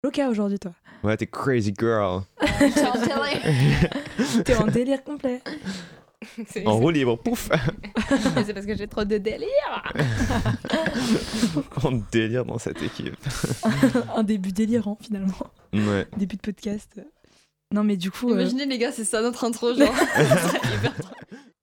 Loca aujourd'hui, toi. Ouais, t'es crazy girl. T'es en délire. T'es en délire complet. En roue libre, pouf. C'est parce que j'ai trop de délire. On délire dans cette équipe. Un début délirant, finalement. Ouais. Début de podcast. Non, mais du coup... Imaginez les gars, c'est ça notre intro, genre. Hyper drôle.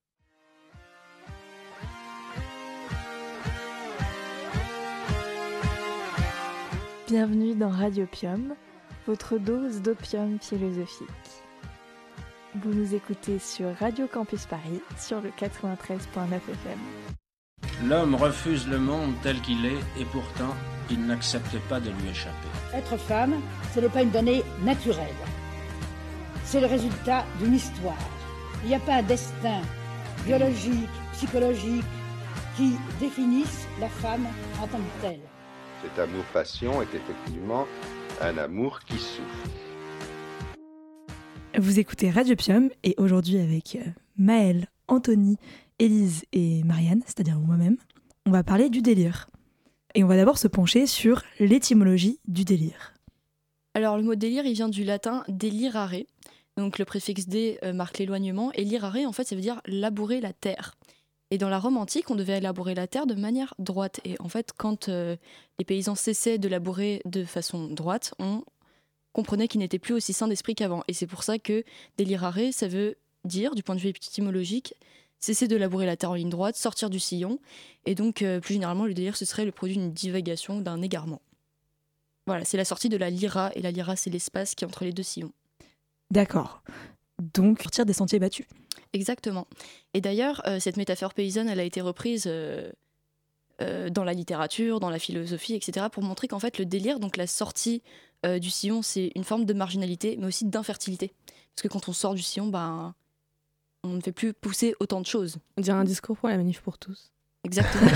Bienvenue dans Radiopium, votre dose d'opium philosophique. Vous nous écoutez sur Radio Campus Paris, sur le 93.9 FM. L'homme refuse le monde tel qu'il est et pourtant, il n'accepte pas de lui échapper. Être femme, ce n'est pas une donnée naturelle. C'est le résultat d'une histoire. Il n'y a pas un destin biologique, psychologique qui définisse la femme en tant que telle. Cet amour-passion est effectivement un amour qui souffre. Vous écoutez Radiopium et aujourd'hui avec Maëlle, Anthony, Élise et Marianne, c'est-à-dire moi-même, on va parler du délire. Et on va d'abord se pencher sur l'étymologie du délire. Alors le mot délire, il vient du latin delirare. Donc le préfixe dé marque l'éloignement et lirare, en fait, ça veut dire labourer la terre. Et dans la Rome antique, on devait labourer la terre de manière droite. Et en fait, quand les paysans cessaient de labourer de façon droite, on comprenait qu'ils n'étaient plus aussi sains d'esprit qu'avant. Et c'est pour ça que delirare, ça veut dire, du point de vue étymologique, cesser de labourer la terre en ligne droite, sortir du sillon. Et donc, plus généralement, le délire, ce serait le produit d'une divagation, d'un égarement. Voilà, c'est la sortie de la lyra. Et la lyra, c'est l'espace qui est entre les deux sillons. D'accord. Donc, sortir des sentiers battus. Exactement. Et d'ailleurs, cette métaphore paysanne, elle a été reprise dans la littérature, dans la philosophie, etc., pour montrer qu'en fait, le délire, donc la sortie du sillon, c'est une forme de marginalité, mais aussi d'infertilité. Parce que quand on sort du sillon, ben, on ne fait plus pousser autant de choses. On dirait un discours pour la manif pour tous. Exactement.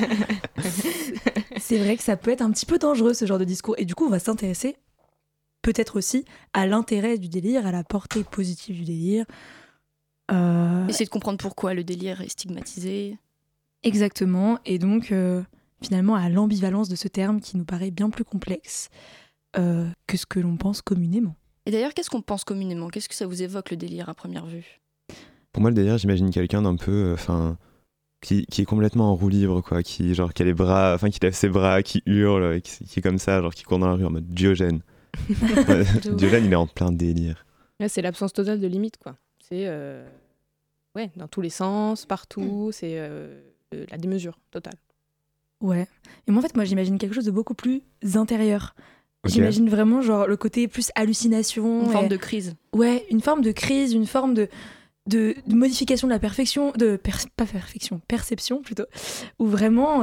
C'est vrai que ça peut être un petit peu dangereux, ce genre de discours. Et du coup, on va s'intéresser peut-être aussi à l'intérêt du délire, à la portée positive du délire. Essayer de comprendre pourquoi le délire est stigmatisé. Exactement, et donc finalement à l'ambivalence de ce terme qui nous paraît bien plus complexe que ce que l'on pense communément. Et d'ailleurs, qu'est-ce qu'on pense communément ? Qu'est-ce que ça vous évoque le délire à première vue ? Pour moi, le délire, j'imagine quelqu'un d'un peu, qui est complètement en roue libre, quoi, qui a les bras, qui lève ses bras, qui hurle, qui est comme ça, genre qui court dans la rue en mode Diogène. Diogène, il est en plein délire. Ouais, c'est l'absence totale de limite, quoi. C'est dans tous les sens, partout, c'est la démesure totale. Ouais, et moi en fait, j'imagine quelque chose de beaucoup plus intérieur. Okay. J'imagine vraiment genre le côté plus hallucination. Une forme de crise. Ouais, une forme de crise, une forme de modification de la perfection, perception plutôt, où vraiment,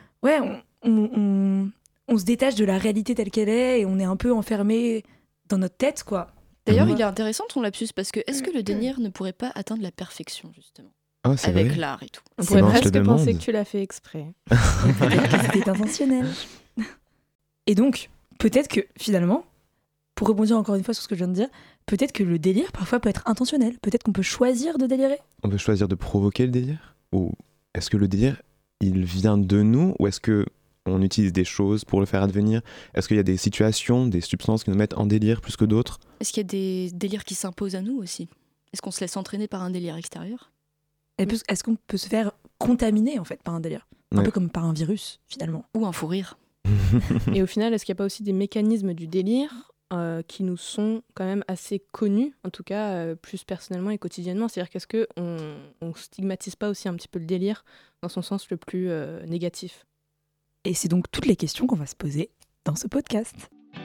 on se détache de la réalité telle qu'elle est et on est un peu enfermé dans notre tête, quoi. D'ailleurs, il est intéressant ton lapsus parce que est-ce que le délire ne pourrait pas atteindre la perfection, justement, avec vrai. l'art et tout ? On pourrait presque penser que tu l'as fait exprès. Peut-être que c'était intentionnel. Et donc, peut-être que finalement, pour rebondir encore une fois sur ce que je viens de dire, peut-être que le délire parfois peut être intentionnel. Peut-être qu'on peut choisir de délirer. On peut choisir de provoquer le délire ? Ou est-ce que le délire, il vient de nous ? Ou est-ce que on utilise des choses pour le faire advenir ? Est-ce qu'il y a des situations, des substances qui nous mettent en délire plus que d'autres ? Est-ce qu'il y a des délires qui s'imposent à nous aussi ? Est-ce qu'on se laisse entraîner par un délire extérieur ? Est-ce qu'on peut se faire contaminer en fait par un délire ? Un peu comme par un virus finalement. Ou un fou rire. Et au final, est-ce qu'il n'y a pas aussi des mécanismes du délire qui nous sont quand même assez connus, en tout cas plus personnellement et quotidiennement ? C'est-à-dire qu'est-ce qu'on stigmatise pas aussi un petit peu le délire dans son sens le plus négatif ? Et c'est donc toutes les questions qu'on va se poser dans ce podcast.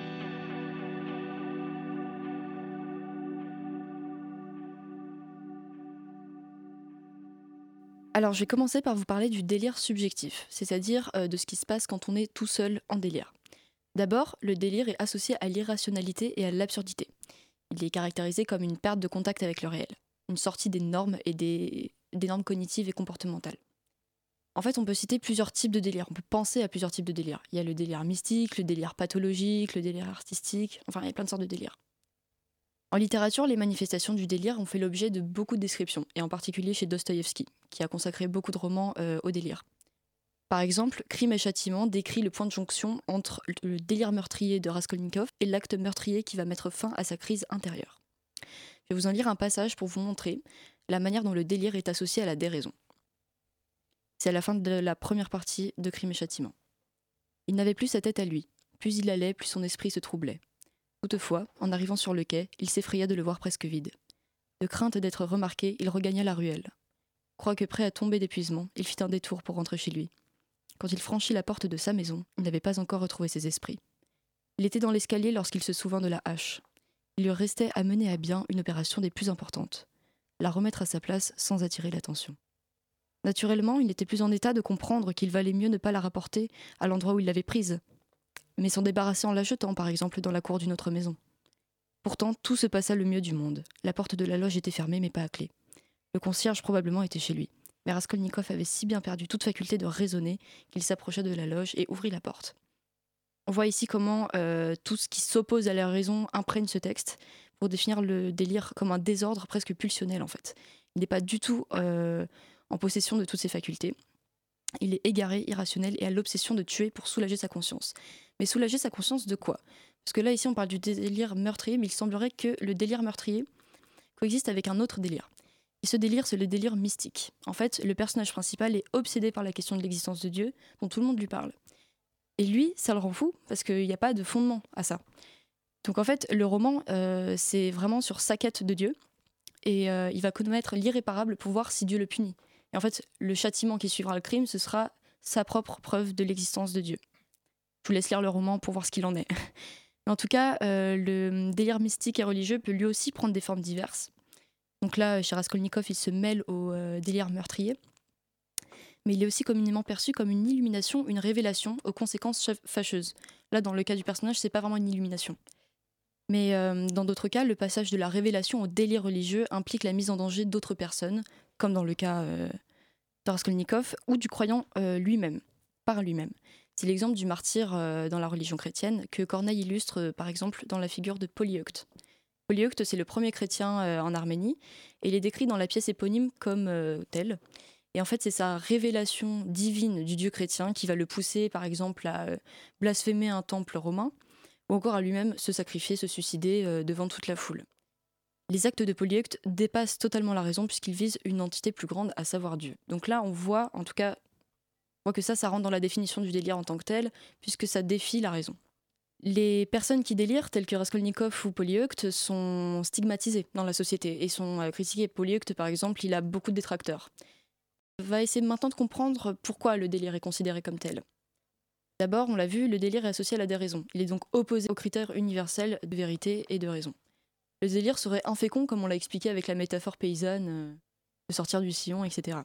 Alors, je vais commencer par vous parler du délire subjectif, c'est-à-dire de ce qui se passe quand on est tout seul en délire. D'abord, le délire est associé à l'irrationalité et à l'absurdité. Il est caractérisé comme une perte de contact avec le réel, une sortie des normes et des normes cognitives et comportementales. En fait, on peut citer plusieurs types de délire, on peut penser à plusieurs types de délire. Il y a le délire mystique, le délire pathologique, le délire artistique, enfin, il y a plein de sortes de délires. En littérature, les manifestations du délire ont fait l'objet de beaucoup de descriptions, et en particulier chez Dostoïevski, qui a consacré beaucoup de romans au délire. Par exemple, Crime et châtiment décrit le point de jonction entre le délire meurtrier de Raskolnikov et l'acte meurtrier qui va mettre fin à sa crise intérieure. Je vais vous en lire un passage pour vous montrer la manière dont le délire est associé à la déraison. C'est à la fin de la première partie de Crime et châtiment. Il n'avait plus sa tête à lui. Plus il allait, plus son esprit se troublait. Toutefois, en arrivant sur le quai, il s'effraya de le voir presque vide. De crainte d'être remarqué, il regagna la ruelle. Quoique prêt à tomber d'épuisement, il fit un détour pour rentrer chez lui. Quand il franchit la porte de sa maison, il n'avait pas encore retrouvé ses esprits. Il était dans l'escalier lorsqu'il se souvint de la hache. Il lui restait à mener à bien une opération des plus importantes, la remettre à sa place sans attirer l'attention. Naturellement, il n'était plus en état de comprendre qu'il valait mieux ne pas la rapporter à l'endroit où il l'avait prise, mais s'en débarrasser en la jetant, par exemple, dans la cour d'une autre maison. Pourtant, tout se passa le mieux du monde. La porte de la loge était fermée, mais pas à clé. Le concierge probablement était chez lui. Mais Raskolnikov avait si bien perdu toute faculté de raisonner qu'il s'approcha de la loge et ouvrit la porte. On voit ici comment tout ce qui s'oppose à la raison imprègne ce texte pour définir le délire comme un désordre presque pulsionnel en fait. Il n'est pas du tout en possession de toutes ses facultés. Il est égaré, irrationnel et a l'obsession de tuer pour soulager sa conscience. Mais soulager sa conscience de quoi ? Parce que là ici on parle du délire meurtrier, mais il semblerait que le délire meurtrier coexiste avec un autre délire. Et ce délire, c'est le délire mystique. En fait, le personnage principal est obsédé par la question de l'existence de Dieu, dont tout le monde lui parle. Et lui, ça le rend fou, parce qu'il n'y a pas de fondement à ça. Donc en fait, le roman, c'est vraiment sur sa quête de Dieu, et il va commettre l'irréparable pour voir si Dieu le punit. Et en fait, le châtiment qui suivra le crime, ce sera sa propre preuve de l'existence de Dieu. Je vous laisse lire le roman pour voir ce qu'il en est. Mais en tout cas, le délire mystique et religieux peut lui aussi prendre des formes diverses. Donc là, chez Raskolnikov, il se mêle au délire meurtrier. Mais il est aussi communément perçu comme une illumination, une révélation aux conséquences fâcheuses. Là, dans le cas du personnage, c'est pas vraiment une illumination. Mais dans d'autres cas, le passage de la révélation au délire religieux implique la mise en danger d'autres personnes, comme dans le cas de Raskolnikov, ou du croyant lui-même, par lui-même. C'est l'exemple du martyr dans la religion chrétienne que Corneille illustre, par exemple, dans la figure de Polyeucte. Polyeucte, c'est le premier chrétien en Arménie, et il est décrit dans la pièce éponyme comme tel. Et en fait, c'est sa révélation divine du dieu chrétien qui va le pousser, par exemple, à blasphémer un temple romain, ou encore à lui-même se sacrifier, se suicider devant toute la foule. Les actes de Polyeucte dépassent totalement la raison puisqu'ils visent une entité plus grande, à savoir Dieu. Donc là, on voit, en tout cas, que ça rentre dans la définition du délire en tant que tel, puisque ça défie la raison. Les personnes qui délirent, telles que Raskolnikov ou Polyeucte, sont stigmatisées dans la société et sont critiquées. Polyeucte, par exemple, il a beaucoup de détracteurs. On va essayer maintenant de comprendre pourquoi le délire est considéré comme tel. D'abord, on l'a vu, le délire est associé à la déraison. Il est donc opposé aux critères universels de vérité et de raison. Le délire serait infécond, comme on l'a expliqué avec la métaphore paysanne, de sortir du sillon, etc.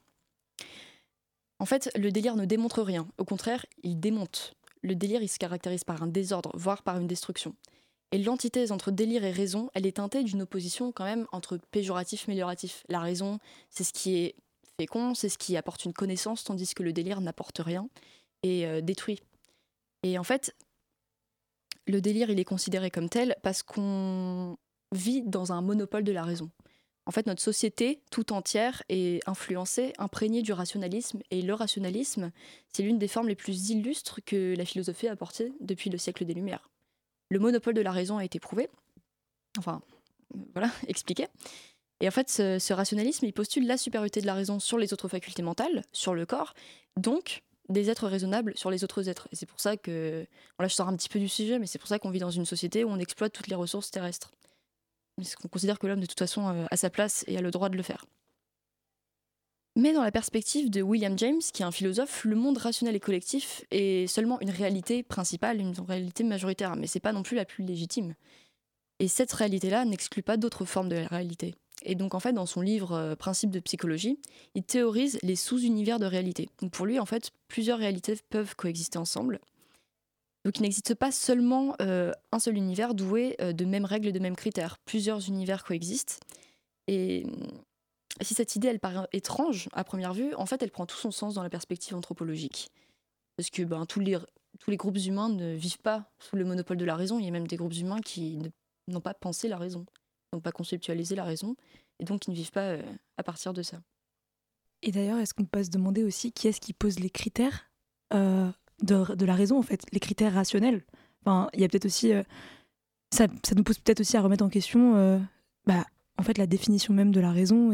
En fait, le délire ne démontre rien. Au contraire, il démonte. Le délire, il se caractérise par un désordre, voire par une destruction. Et l'antithèse entre délire et raison, elle est teintée d'une opposition quand même entre péjoratif et amélioratif. La raison, c'est ce qui est fécond, c'est ce qui apporte une connaissance, tandis que le délire n'apporte rien et détruit. Et en fait, le délire, il est considéré comme tel parce qu'on vit dans un monopole de la raison. En fait, notre société tout entière est influencée, imprégnée du rationalisme. Et le rationalisme, c'est l'une des formes les plus illustres que la philosophie a apportées depuis le siècle des Lumières. Le monopole de la raison a été prouvé. Enfin, voilà, expliqué. Et en fait, ce rationalisme, il postule la supériorité de la raison sur les autres facultés mentales, sur le corps, donc des êtres raisonnables sur les autres êtres. Et c'est pour ça que... Bon, là, je sors un petit peu du sujet, mais c'est pour ça qu'on vit dans une société où on exploite toutes les ressources terrestres. Parce qu'on considère que l'homme, de toute façon, a sa place et a le droit de le faire. Mais dans la perspective de William James, qui est un philosophe, le monde rationnel et collectif est seulement une réalité principale, une réalité majoritaire, mais c'est pas non plus la plus légitime. Et cette réalité-là n'exclut pas d'autres formes de la réalité. Et donc, en fait, dans son livre Principes de psychologie, il théorise les sous-univers de réalité. Donc pour lui, en fait, plusieurs réalités peuvent coexister ensemble. Donc il n'existe pas seulement un seul univers doué de mêmes règles et de mêmes critères. Plusieurs univers coexistent. Et si cette idée, elle paraît étrange à première vue, en fait, elle prend tout son sens dans la perspective anthropologique. Parce que tous les groupes humains ne vivent pas sous le monopole de la raison. Il y a même des groupes humains qui n'ont pas pensé la raison, n'ont pas conceptualisé la raison, et donc qui ne vivent pas à partir de ça. Et d'ailleurs, est-ce qu'on peut se demander aussi qui est-ce qui pose les critères de la raison, en fait, les critères rationnels. Enfin, il y a peut-être aussi... ça nous pousse peut-être aussi à remettre en question en fait, la définition même de la raison.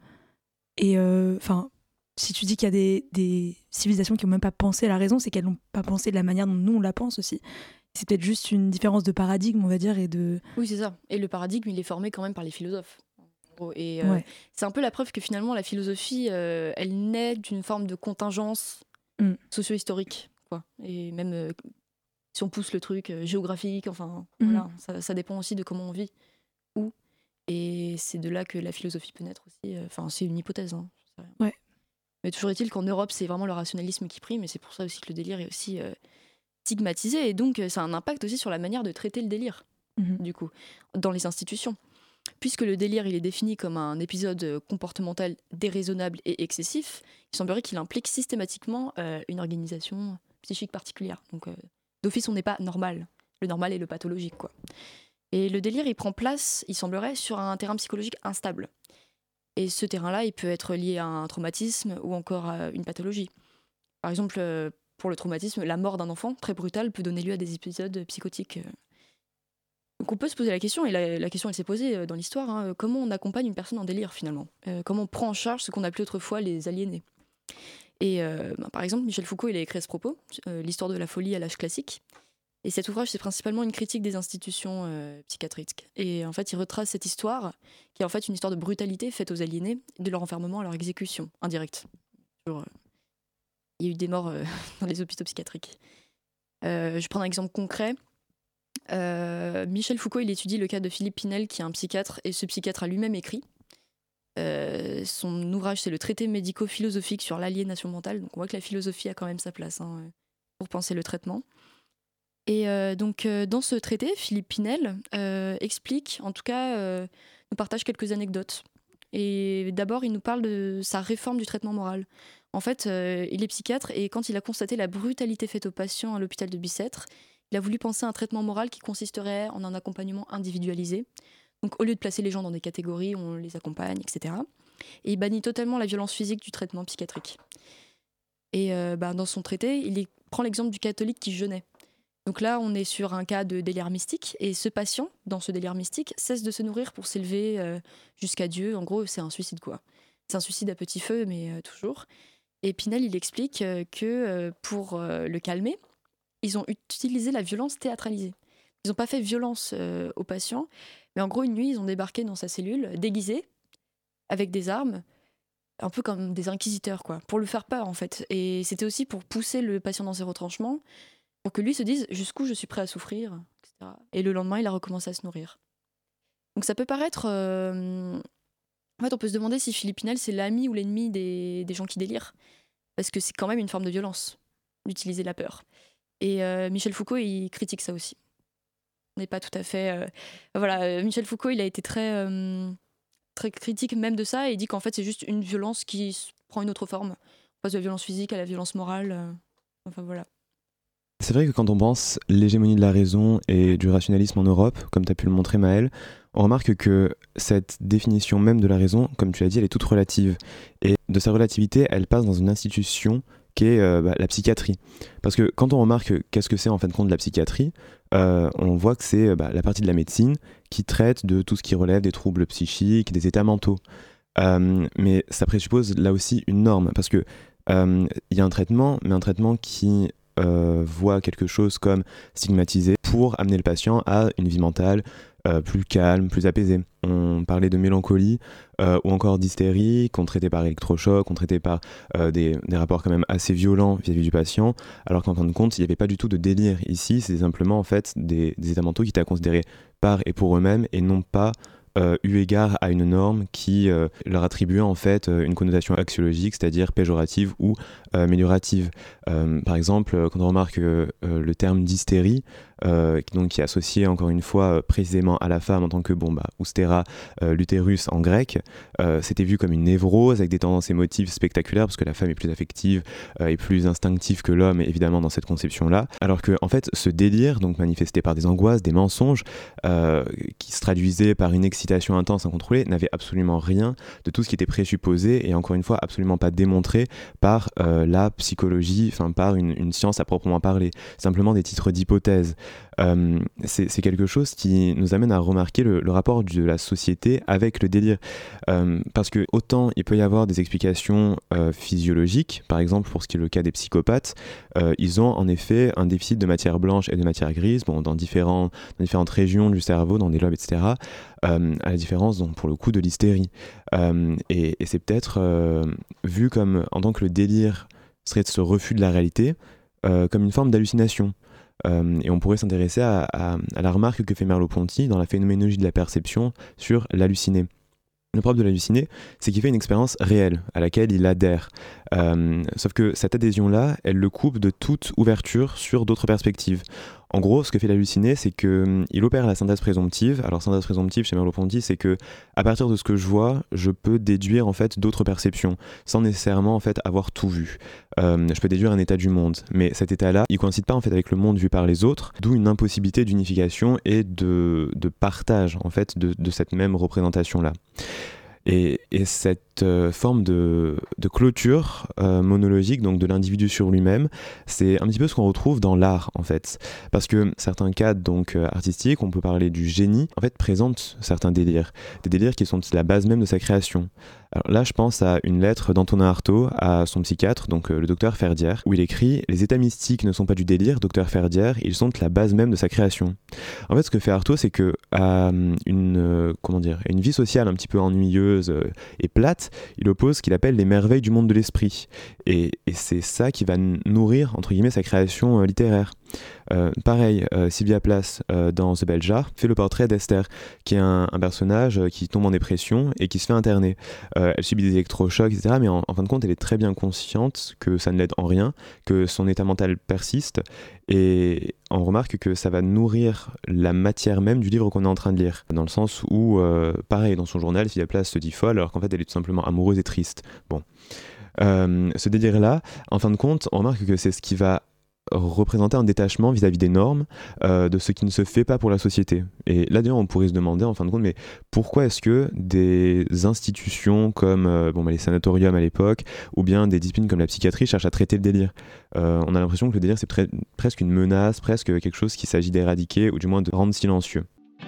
Si tu dis qu'il y a des civilisations qui n'ont même pas pensé à la raison, c'est qu'elles n'ont pas pensé de la manière dont nous, on la pense aussi. C'est peut-être juste une différence de paradigme, on va dire, Oui, c'est ça. Et le paradigme, il est formé quand même par les philosophes. Et c'est un peu la preuve que finalement, la philosophie, elle naît d'une forme de contingence socio-historique, quoi. Et même si on pousse le truc géographique, voilà, ça dépend aussi de comment on vit, où. Et c'est de là que la philosophie peut naître aussi. C'est une hypothèse, hein, je sais rien. Ouais. Mais toujours est-il qu'en Europe, c'est vraiment le rationalisme qui prime, et c'est pour ça aussi que le délire est aussi stigmatisé. Et donc, ça a un impact aussi sur la manière de traiter le délire, du coup, dans les institutions. Puisque le délire, il est défini comme un épisode comportemental déraisonnable et excessif, il semblerait qu'il implique systématiquement une organisation psychique particulière. Donc, d'office, on n'est pas normal. Le normal est le pathologique, quoi. Et le délire, il prend place, il semblerait, sur un terrain psychologique instable. Et ce terrain-là, il peut être lié à un traumatisme ou encore à une pathologie. Par exemple, pour le traumatisme, la mort d'un enfant, très brutale, peut donner lieu à des épisodes psychotiques. Donc on peut se poser la question, et la question elle s'est posée dans l'histoire, hein, comment on accompagne une personne en délire finalement, comment on prend en charge ce qu'on appelait autrefois les aliénés. Et par exemple, Michel Foucault, il a écrit à ce propos, l'histoire de la folie à l'âge classique. Et cet ouvrage, c'est principalement une critique des institutions psychiatriques. Et en fait, il retrace cette histoire, qui est en fait une histoire de brutalité faite aux aliénés, de leur enfermement à leur exécution indirecte. Il y a eu des morts dans les hôpitaux psychiatriques. Je prends un exemple concret. Michel Foucault, il étudie le cas de Philippe Pinel, qui est un psychiatre, et ce psychiatre a lui-même écrit. Son ouvrage, c'est le traité médico-philosophique sur l'aliénation mentale. Donc on voit que la philosophie a quand même sa place pour penser le traitement. Et dans ce traité, Philippe Pinel explique, en tout cas, nous partage quelques anecdotes. Et d'abord, il nous parle de sa réforme du traitement moral. En fait, il est psychiatre, et quand il a constaté la brutalité faite aux patients à l'hôpital de Bicêtre, il a voulu penser à un traitement moral qui consisterait en un accompagnement individualisé. Donc, au lieu de placer les gens dans des catégories, on les accompagne, etc. Et il bannit totalement la violence physique du traitement psychiatrique. Et dans son traité, il prend l'exemple du catholique qui jeûnait. Donc là, on est sur un cas de délire mystique, et ce patient, dans ce délire mystique, cesse de se nourrir pour s'élever jusqu'à Dieu. En gros, c'est un suicide, quoi. C'est un suicide à petit feu, mais toujours. Et Pinel, il explique que pour le calmer, ils ont utilisé la violence théâtralisée. Ils n'ont pas fait violence au patient, mais en gros, une nuit, ils ont débarqué dans sa cellule, déguisés, avec des armes, un peu comme des inquisiteurs, quoi, pour le faire peur, en fait. Et c'était aussi pour pousser le patient dans ses retranchements, pour que lui se dise jusqu'où je suis prêt à souffrir, etc. Et le lendemain, il a recommencé à se nourrir. Donc ça peut paraître... En fait, on peut se demander si Philippe Pinel, c'est l'ami ou l'ennemi des gens qui délirent. Parce que c'est quand même une forme de violence, d'utiliser la peur. Et Michel Foucault, il critique ça aussi. On n'est pas tout à fait... Michel Foucault, il a été très critique même de ça, et il dit qu'en fait, c'est juste une violence qui prend une autre forme. On passe de la violence physique à la violence morale. Voilà. C'est vrai que quand on pense l'hégémonie de la raison et du rationalisme en Europe, comme tu as pu le montrer Maëlle, on remarque que cette définition même de la raison, comme tu l'as dit, elle est toute relative. Et de sa relativité, elle passe dans une institution qui est la psychiatrie. Parce que quand on remarque qu'est-ce que c'est en fin de compte la psychiatrie, on voit que c'est la partie de la médecine qui traite de tout ce qui relève des troubles psychiques, des états mentaux. Mais ça présuppose là aussi une norme, parce que y a un traitement, mais un traitement qui voit quelque chose comme stigmatisé pour amener le patient à une vie mentale plus calme, plus apaisée. On parlait de mélancolie ou encore d'hystérie qu'on traitait par électrochoc, qu'on traitait par des rapports quand même assez violents vis-à-vis du patient, alors qu'en fin de compte, il n'y avait pas du tout de délire. Ici, c'est simplement en fait des états mentaux qui étaient à considérer par et pour eux-mêmes et non pas eu égard à une norme qui leur attribuait en fait une connotation axiologique, c'est-à-dire péjorative ou améliorative. Par exemple, quand on remarque le terme d'hystérie, qui est associé encore une fois précisément à la femme en tant que oustéra, l'utérus en grec, c'était vu comme une névrose avec des tendances émotives spectaculaires parce que la femme est plus affective et plus instinctive que l'homme évidemment dans cette conception-là, alors que en fait ce délire, donc manifesté par des angoisses, des mensonges, qui se traduisait par une excitation intense incontrôlée n'avait absolument rien de tout ce qui était présupposé et encore une fois absolument pas démontré par la psychologie, enfin par une science à proprement parler, simplement des titres d'hypothèse. C'est quelque chose qui nous amène à remarquer le rapport de la société avec le délire. Parce que autant il peut y avoir des explications physiologiques, par exemple pour ce qui est le cas des psychopathes, ils ont en effet un déficit de matière blanche et de matière grise, dans différentes régions du cerveau, dans des lobes, etc., à la différence donc, pour le coup de l'hystérie. Et c'est peut-être vu comme, en tant que le délire serait ce refus de la réalité, comme une forme d'hallucination. Et on pourrait s'intéresser à la remarque que fait Merleau-Ponty dans la phénoménologie de la perception sur l'halluciné. Le problème de l'halluciné, c'est qu'il fait une expérience réelle à laquelle il adhère. Sauf que cette adhésion-là, elle le coupe de toute ouverture sur d'autres perspectives. En gros, ce que fait l'halluciné, c'est qu'il opère la synthèse présomptive. Alors, synthèse présomptive chez Merleau-Ponty, c'est que à partir de ce que je vois, je peux déduire en fait d'autres perceptions, sans nécessairement en fait avoir tout vu. Je peux déduire un état du monde, mais cet état-là, il coïncide pas en fait avec le monde vu par les autres, d'où une impossibilité d'unification et de partage en fait de cette même représentation-là. Et cette forme de clôture monologique, donc de l'individu sur lui-même, c'est un petit peu ce qu'on retrouve dans l'art en fait. Parce que certains cadres donc, artistiques, on peut parler du génie, en fait présentent certains délires. Des délires qui sont la base même de sa création. Alors là, je pense à une lettre d'Antonin Artaud à son psychiatre, donc le docteur Ferdière, où il écrit « Les états mystiques ne sont pas du délire, docteur Ferdière, ils sont la base même de sa création. » En fait, ce que fait Artaud, c'est que à une vie sociale un petit peu ennuyeuse et plate, il oppose ce qu'il appelle les merveilles du monde de l'esprit. Et c'est ça qui va nourrir, entre guillemets, sa création littéraire. Pareil, Sylvia Plath dans The Bell Jar fait le portrait d'Esther, qui est un personnage qui tombe en dépression et qui se fait interner. Elle subit des électrochocs, etc. Mais en fin de compte, elle est très bien consciente que ça ne l'aide en rien, que son état mental persiste. Et on remarque que ça va nourrir la matière même du livre qu'on est en train de lire. Dans le sens où, pareil, dans son journal, Sylvia Plath se dit folle, alors qu'en fait, elle est tout simplement amoureuse et triste. Bon. Ce délire-là, en fin de compte, on remarque que c'est ce qui va représenter un détachement vis-à-vis des normes, de ce qui ne se fait pas pour la société. Et là d'ailleurs on pourrait se demander en fin de compte, mais pourquoi est-ce que des institutions comme les sanatoriums à l'époque, ou bien des disciplines comme la psychiatrie cherchent à traiter le délire? On a l'impression que le délire c'est presque une menace, presque quelque chose qu'il s'agit d'éradiquer, ou du moins de rendre silencieux.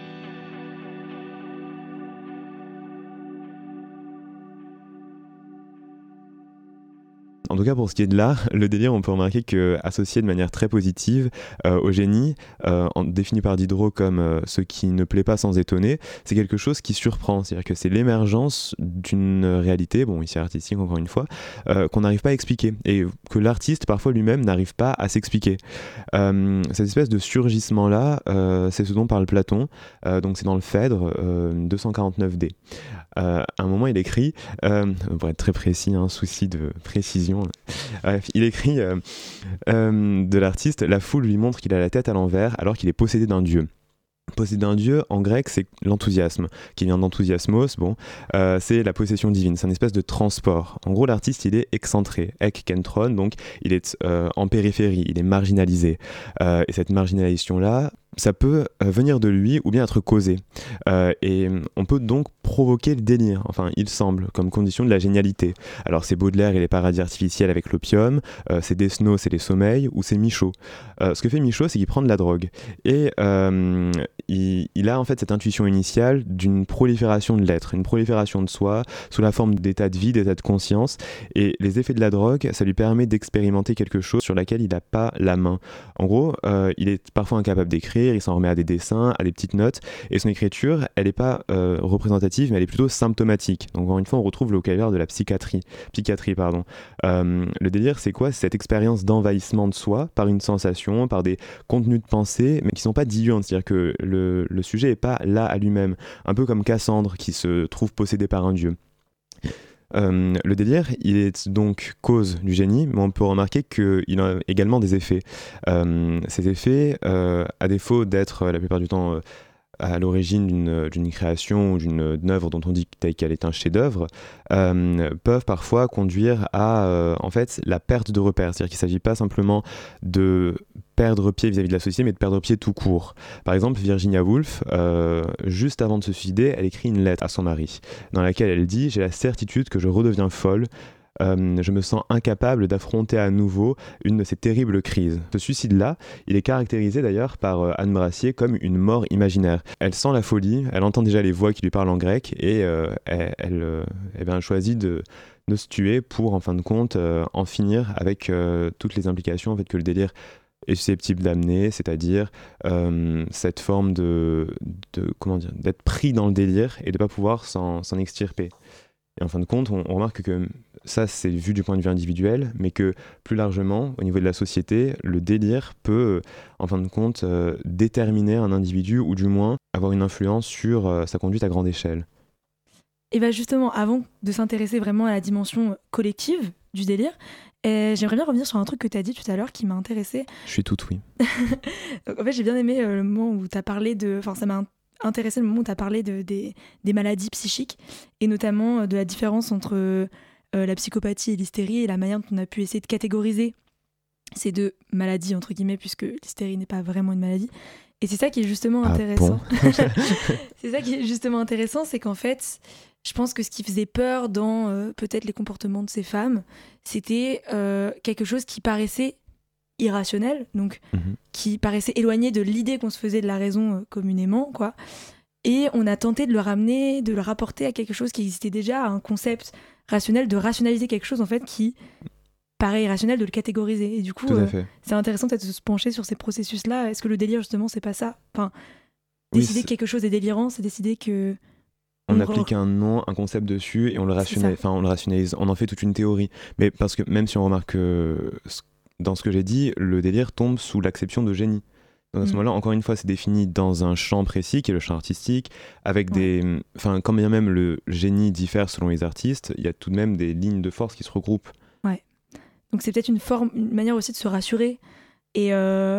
En tout cas, pour ce qui est de l'art, le délire, on peut remarquer qu'associé de manière très positive au génie, défini par Diderot comme ce qui ne plaît pas sans étonner, c'est quelque chose qui surprend. C'est-à-dire que c'est l'émergence d'une réalité, ici artistique encore une fois, qu'on n'arrive pas à expliquer et que l'artiste parfois lui-même n'arrive pas à s'expliquer. Cette espèce de surgissement-là, c'est ce dont parle Platon, donc c'est dans le Phèdre 249D. À un moment, il écrit, pour être très précis, souci de précision, il écrit de l'artiste, la foule lui montre qu'il a la tête à l'envers alors qu'il est possédé d'un dieu. Posséder un dieu, en grec, c'est l'enthousiasme, qui vient d'enthousiasmos, c'est la possession divine, c'est une espèce de transport. En gros, l'artiste, il est excentré, ek kentron, donc il est en périphérie, il est marginalisé. Et cette marginalisation-là, ça peut venir de lui ou bien être causé. Et on peut donc provoquer le délire, enfin il semble, comme condition de la génialité. Alors c'est Baudelaire et les paradis artificiels avec l'opium, c'est Desnos et les sommeils, ou c'est Michaud. Ce que fait Michaud, c'est qu'il prend de la drogue. Et il a en fait cette intuition initiale d'une prolifération de l'être, une prolifération de soi, sous la forme d'état de vie, d'état de conscience. Et les effets de la drogue, ça lui permet d'expérimenter quelque chose sur laquelle il n'a pas la main. En gros, il est parfois incapable d'écrire, il s'en remet à des dessins, à des petites notes, et son écriture, elle n'est pas représentative, mais elle est plutôt symptomatique. Donc encore une fois, on retrouve le vocabulaire de la psychiatrie. Le délire, c'est quoi? C'est cette expérience d'envahissement de soi par une sensation, par des contenus de pensée, mais qui ne sont pas diluants, c'est-à-dire que le sujet n'est pas là à lui-même, un peu comme Cassandre qui se trouve possédé par un dieu. Le délire, il est donc cause du génie, mais on peut remarquer qu'il a également des effets. Ces effets, à défaut d'être la plupart du temps à l'origine d'une création ou d'une œuvre dont on dit qu'elle est un chef-d'œuvre, peuvent parfois conduire à en fait la perte de repères. C'est-à-dire qu'il ne s'agit pas simplement de perdre pied vis-à-vis de la société, mais de perdre pied tout court. Par exemple, Virginia Woolf, juste avant de se suicider, elle écrit une lettre à son mari dans laquelle elle dit « J'ai la certitude que je redeviens folle. Je me sens incapable d'affronter à nouveau une de ces terribles crises. » Ce suicide-là, il est caractérisé d'ailleurs par Anne Brassier comme une mort imaginaire. Elle sent la folie, elle entend déjà les voix qui lui parlent en grec et elle choisit de se tuer pour, en fin de compte, en finir avec toutes les implications en fait, que le délire est susceptible d'amener, c'est-à-dire cette forme d'être pris dans le délire et de ne pas pouvoir s'en extirper. Et en fin de compte, on remarque que ça, c'est vu du point de vue individuel, mais que plus largement, au niveau de la société, le délire peut, en fin de compte, déterminer un individu, ou du moins avoir une influence sur sa conduite à grande échelle. Et bien justement, avant de s'intéresser vraiment à la dimension collective du délire, j'aimerais bien revenir sur un truc que tu as dit tout à l'heure qui m'a intéressée. Je suis tout oui. Donc, en fait, j'ai bien aimé le moment où tu as parlé de... Enfin, ça m'a intéressé le moment où tu as parlé des maladies psychiques, et notamment de la différence entre la psychopathie et l'hystérie, et la manière dont on a pu essayer de catégoriser ces deux maladies, entre guillemets, puisque l'hystérie n'est pas vraiment une maladie. Et c'est ça qui est justement intéressant. Bon. C'est ça qui est justement intéressant, c'est qu'en fait, je pense que ce qui faisait peur dans peut-être les comportements de ces femmes, c'était quelque chose qui paraissait irrationnel, donc qui paraissait éloigné de l'idée qu'on se faisait de la raison communément, quoi. Et on a tenté de le ramener, de le rapporter à quelque chose qui existait déjà, à un concept rationnel, de rationaliser quelque chose en fait qui paraît irrationnel, de le catégoriser. Et du coup, c'est intéressant peut-être de se pencher sur ces processus-là. Est-ce que le délire, justement, c'est pas ça ? Enfin, décider que quelque chose est délirant, c'est décider que... On applique un nom, un concept dessus et on le rationalise. On en fait toute une théorie. Mais parce que même si on remarque dans ce que j'ai dit, le délire tombe sous l'acception de génie. Donc à ce moment-là, encore une fois, c'est défini dans un champ précis, qui est le champ artistique, avec quand bien même le génie diffère selon les artistes, il y a tout de même des lignes de force qui se regroupent. Ouais. Donc c'est peut-être une manière aussi de se rassurer et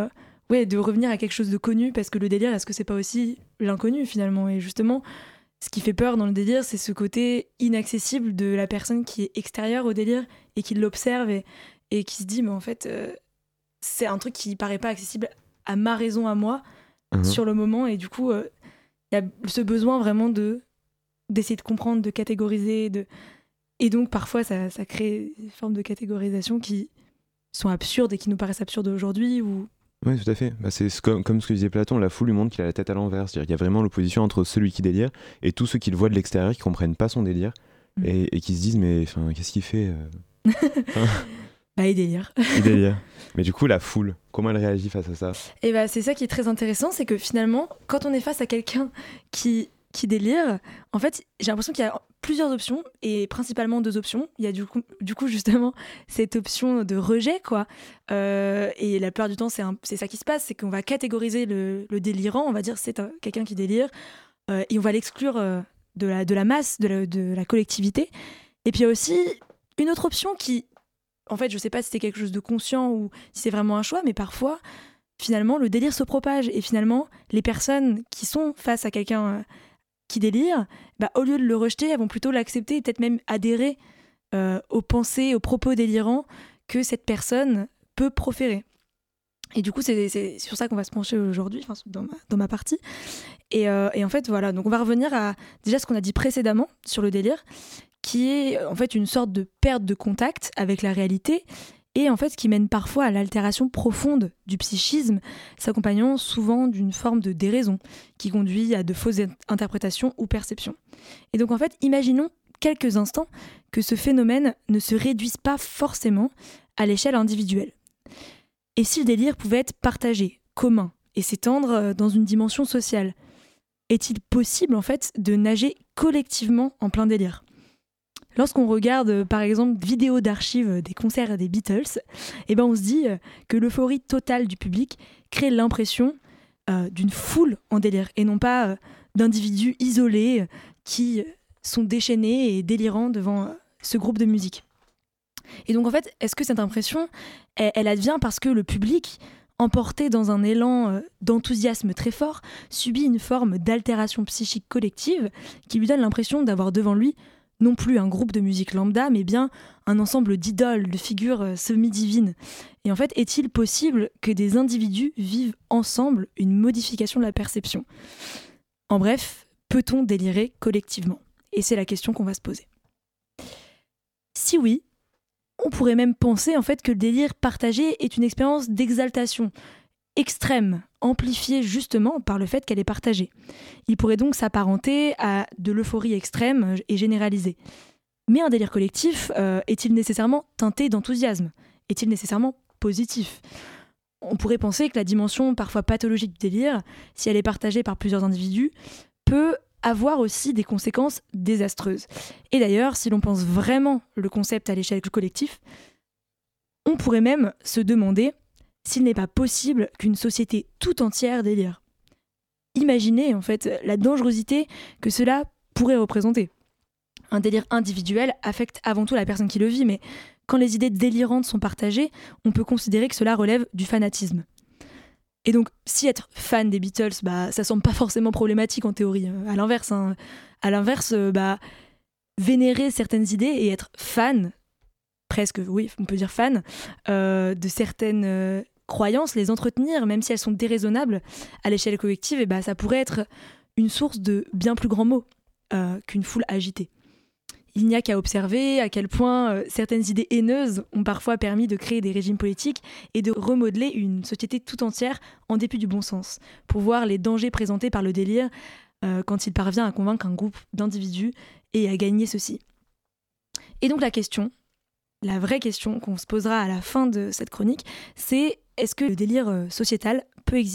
de revenir à quelque chose de connu, parce que le délire, est-ce que c'est pas aussi l'inconnu finalement ? Et justement, ce qui fait peur dans le délire, c'est ce côté inaccessible de la personne qui est extérieure au délire et qui l'observe et qui se dit, mais en fait, c'est un truc qui paraît pas accessible à ma raison, à moi, sur le moment. Et du coup, il y a ce besoin vraiment d'essayer de comprendre, de catégoriser. Et donc, parfois, ça crée des formes de catégorisation qui sont absurdes et qui nous paraissent absurdes aujourd'hui. Oui, tout à fait. C'est comme ce que disait Platon, la foule lui montre qu'il a la tête à l'envers. C'est-à-dire qu'il y a vraiment l'opposition entre celui qui délire et tous ceux qui le voient de l'extérieur, qui comprennent pas son délire et qui se disent, mais qu'est-ce qu'il fait il délire. Il délire. Mais du coup, la foule, comment elle réagit face à ça ? Et c'est ça qui est très intéressant, c'est que finalement, quand on est face à quelqu'un qui délire, en fait, j'ai l'impression qu'il y a plusieurs options, et principalement 2 options. Il y a du coup justement cette option de rejet, quoi. Et la plupart du temps, c'est ça qui se passe, c'est qu'on va catégoriser le délirant, on va dire c'est quelqu'un qui délire, et on va l'exclure de la masse, de la collectivité. Et puis il y a aussi une autre option qui, en fait, je sais pas si c'est quelque chose de conscient ou si c'est vraiment un choix, mais parfois, finalement, le délire se propage. Et finalement, les personnes qui sont face à quelqu'un qui délire, au lieu de le rejeter, elles vont plutôt l'accepter et peut-être même adhérer aux pensées, aux propos délirants que cette personne peut proférer. Et du coup, c'est sur ça qu'on va se pencher aujourd'hui, dans ma partie. Et en fait, voilà. Donc, on va revenir à déjà ce qu'on a dit précédemment sur le délire, qui est en fait une sorte de perte de contact avec la réalité et en fait qui mène parfois à l'altération profonde du psychisme, s'accompagnant souvent d'une forme de déraison qui conduit à de fausses interprétations ou perceptions. Et donc en fait, imaginons quelques instants que ce phénomène ne se réduise pas forcément à l'échelle individuelle. Et si le délire pouvait être partagé, commun, et s'étendre dans une dimension sociale, est-il possible en fait de nager collectivement en plein délire ? Lorsqu'on regarde, par exemple, vidéos d'archives des concerts des Beatles, on se dit que l'euphorie totale du public crée l'impression d'une foule en délire, et non pas d'individus isolés qui sont déchaînés et délirants devant ce groupe de musique. Et donc, en fait, est-ce que cette impression, elle advient parce que le public, emporté dans un élan d'enthousiasme très fort, subit une forme d'altération psychique collective qui lui donne l'impression d'avoir devant lui non plus un groupe de musique lambda, mais bien un ensemble d'idoles, de figures semi-divines. Et en fait, est-il possible que des individus vivent ensemble une modification de la perception ? En bref, peut-on délirer collectivement ? Et c'est la question qu'on va se poser. Si oui, on pourrait même penser en fait que le délire partagé est une expérience d'exaltation extrême, amplifiée justement par le fait qu'elle est partagée. Il pourrait donc s'apparenter à de l'euphorie extrême et généralisée. Mais un délire collectif est-il nécessairement teinté d'enthousiasme ? Est-il nécessairement positif ? On pourrait penser que la dimension parfois pathologique du délire, si elle est partagée par plusieurs individus, peut avoir aussi des conséquences désastreuses. Et d'ailleurs, si l'on pense vraiment le concept à l'échelle collective, on pourrait même se demander s'il n'est pas possible qu'une société tout entière délire. Imaginez en fait la dangerosité que cela pourrait représenter. Un délire individuel affecte avant tout la personne qui le vit, mais quand les idées délirantes sont partagées, on peut considérer que cela relève du fanatisme. Et donc, si être fan des Beatles, ça semble pas forcément problématique en théorie. À l'inverse, vénérer certaines idées et être fan, presque, oui, on peut dire fan, de certaines croyances, les entretenir, même si elles sont déraisonnables, à l'échelle collective, ça pourrait être une source de bien plus grands mots qu'une foule agitée. Il n'y a qu'à observer à quel point certaines idées haineuses ont parfois permis de créer des régimes politiques et de remodeler une société tout entière en dépit du bon sens, pour voir les dangers présentés par le délire quand il parvient à convaincre un groupe d'individus et à gagner ceux-ci. Et donc la vraie question qu'on se posera à la fin de cette chronique, c'est est-ce que le délire sociétal peut exister ?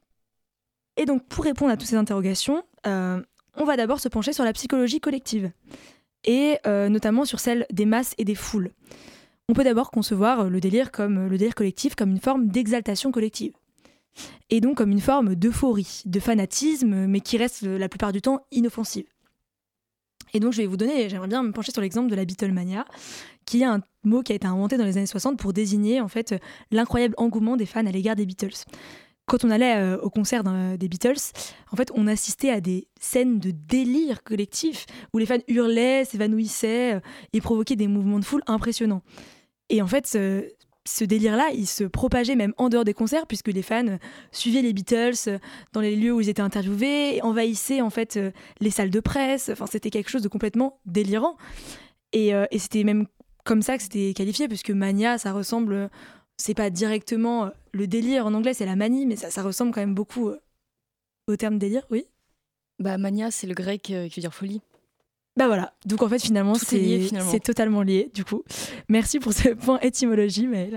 Et donc pour répondre à toutes ces interrogations, on va d'abord se pencher sur la psychologie collective, et notamment sur celle des masses et des foules. On peut d'abord concevoir le délire collectif comme une forme d'exaltation collective, et donc comme une forme d'euphorie, de fanatisme, mais qui reste la plupart du temps inoffensive. Et donc j'aimerais bien me pencher sur l'exemple de la Beatlemania, qui est un mot qui a été inventé dans les années 60 pour désigner en fait l'incroyable engouement des fans à l'égard des Beatles. Quand on allait au concert des Beatles, en fait, on assistait à des scènes de délire collectif où les fans hurlaient, s'évanouissaient et provoquaient des mouvements de foule impressionnants. Et en fait, ce délire-là, il se propageait même en dehors des concerts puisque les fans suivaient les Beatles dans les lieux où ils étaient interviewés, envahissaient en fait les salles de presse. Enfin, c'était quelque chose de complètement délirant. Et c'était même comme ça que c'était qualifié, puisque mania, ça ressemble... C'est pas directement le délire en anglais, c'est la manie, mais ça ressemble quand même beaucoup au terme délire, oui. Mania, c'est le grec qui veut dire folie. Voilà, donc en fait finalement c'est totalement lié du coup. Merci pour ce point étymologie, Maëlle.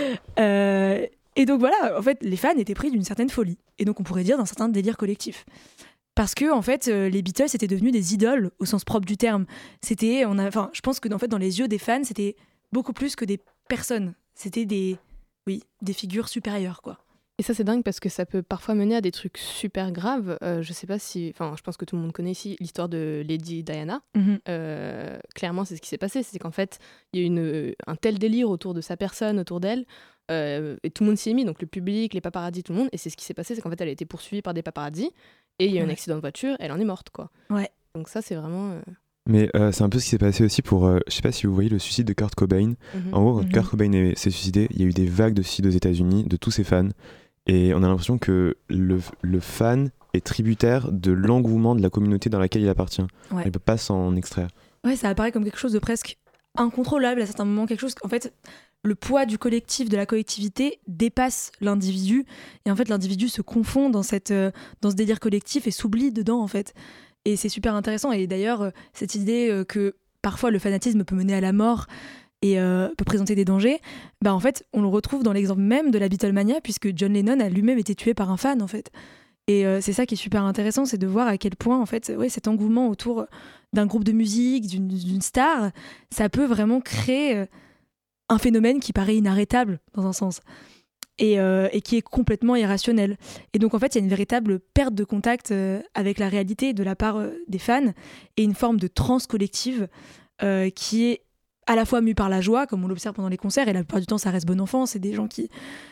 Et donc voilà, en fait les fans étaient pris d'une certaine folie, et donc on pourrait dire d'un certain délire collectif. Parce que en fait, les Beatles étaient devenus des idoles au sens propre du terme. Je pense que en fait, dans les yeux des fans, c'était beaucoup plus que des personnes. C'était des figures supérieures, quoi. Et ça, c'est dingue parce que ça peut parfois mener à des trucs super graves. Je sais pas si... je pense que tout le monde connaît ici l'histoire de Lady Diana. Mm-hmm. Clairement, c'est ce qui s'est passé. C'est qu'en fait, il y a eu un tel délire autour de sa personne, autour d'elle, et tout le monde s'y est mis, donc le public, les paparazzis, tout le monde. Et c'est ce qui s'est passé, c'est qu'en fait, elle a été poursuivie par des paparazzis, et il y a eu un accident de voiture, elle en est morte, quoi. Ouais. Donc ça, c'est vraiment... Mais c'est un peu ce qui s'est passé aussi pour, je sais pas si vous voyez le suicide de Kurt Cobain. Mm-hmm. En gros, quand Kurt Cobain s'est suicidé, il y a eu des vagues de suicides aux États-Unis de tous ses fans. Et on a l'impression que le fan est tributaire de l'engouement de la communauté dans laquelle il appartient. Ouais. Il ne peut pas s'en extraire. Ouais, ça apparaît comme quelque chose de presque incontrôlable à certains moments. Quelque chose, en fait, le poids du collectif, de la collectivité dépasse l'individu. Et en fait, l'individu se confond dans ce délire collectif et s'oublie dedans, en fait. Et c'est super intéressant. Et d'ailleurs, cette idée que parfois le fanatisme peut mener à la mort et peut présenter des dangers, en fait, on le retrouve dans l'exemple même de la Beatlemania, puisque John Lennon a lui-même été tué par un fan, en fait. Et c'est ça qui est super intéressant, c'est de voir à quel point, en fait, cet engouement autour d'un groupe de musique, d'une star, ça peut vraiment créer un phénomène qui paraît inarrêtable, dans un sens. Et qui est complètement irrationnel. Et donc en fait, il y a une véritable perte de contact avec la réalité de la part des fans, et une forme de transe collective qui est à la fois mue par la joie, comme on l'observe pendant les concerts, et la plupart du temps ça reste bon enfant, c'est des gens qui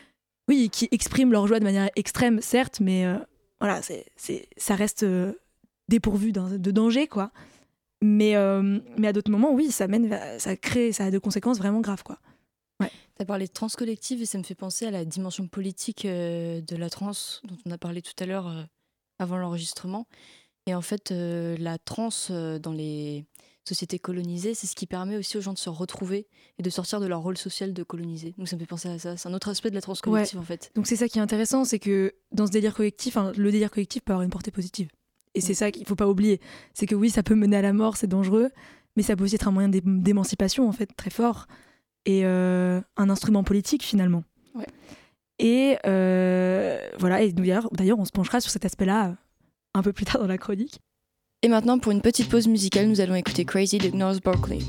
qui expriment leur joie de manière extrême, certes, mais voilà, ça reste dépourvu de danger, quoi. Mais à d'autres moments, oui, ça a des conséquences vraiment graves, quoi. Ouais. Tu as parlé de trans collective et ça me fait penser à la dimension politique de la trans dont on a parlé tout à l'heure avant l'enregistrement. Et en fait, la trans dans les sociétés colonisées, c'est ce qui permet aussi aux gens de se retrouver et de sortir de leur rôle social de colonisé. Donc ça me fait penser à ça. C'est un autre aspect de la trans collective, en fait. Donc c'est ça qui est intéressant, c'est que dans ce délire collectif, le délire collectif peut avoir une portée positive. Et c'est ça qu'il faut pas oublier. C'est que oui, ça peut mener à la mort, c'est dangereux, mais ça peut aussi être un moyen d'émancipation, en fait, très fort. Et un instrument politique, finalement. Ouais. Et voilà, et d'ailleurs, on se penchera sur cet aspect-là un peu plus tard dans la chronique. Et maintenant, pour une petite pause musicale, nous allons écouter Crazy de Gnarls Barkley.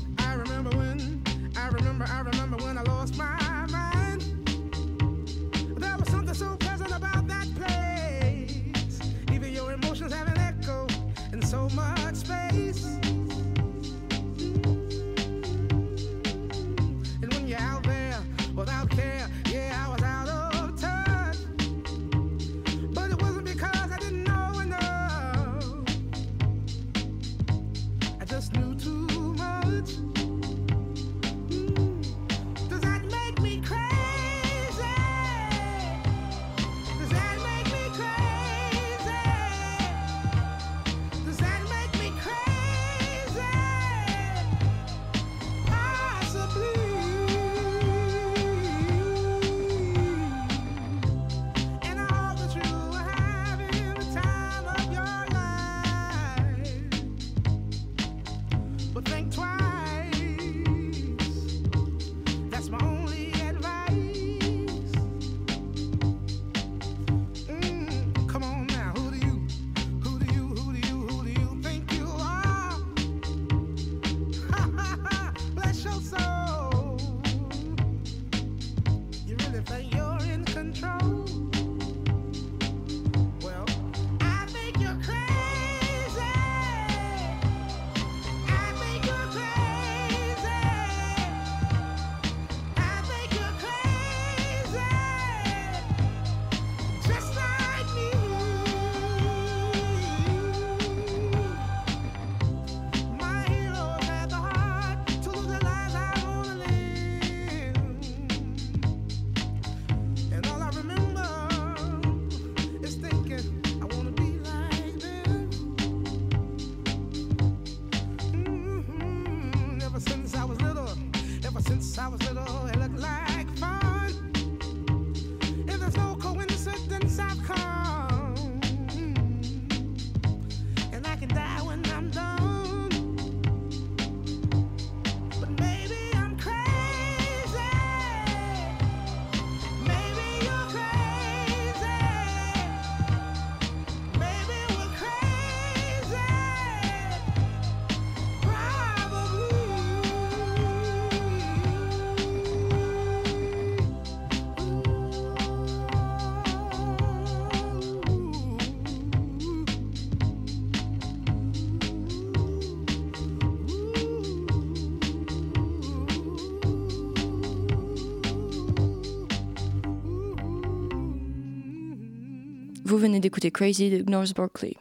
Vous venez d'écouter Crazy de Gnarls Barkley.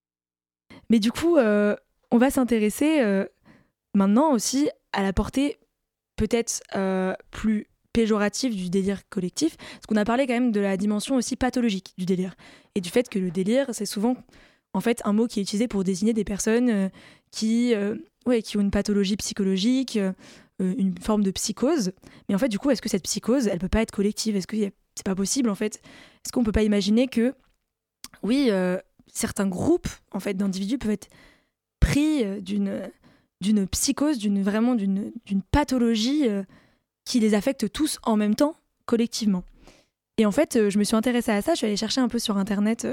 Mais du coup, on va s'intéresser maintenant aussi à la portée peut-être plus péjorative du délire collectif, parce qu'on a parlé quand même de la dimension aussi pathologique du délire, et du fait que le délire, c'est souvent en fait un mot qui est utilisé pour désigner des personnes qui ont une pathologie psychologique, une forme de psychose. Mais en fait, du coup, est-ce que cette psychose, elle peut pas être collective ? Est-ce que c'est pas possible, en fait ? Est-ce qu'on peut pas imaginer que oui, certains groupes en fait, d'individus peuvent être pris d'une psychose, d'une pathologie qui les affecte tous en même temps, collectivement. Et en fait, je me suis intéressée à ça, je suis allée chercher un peu sur Internet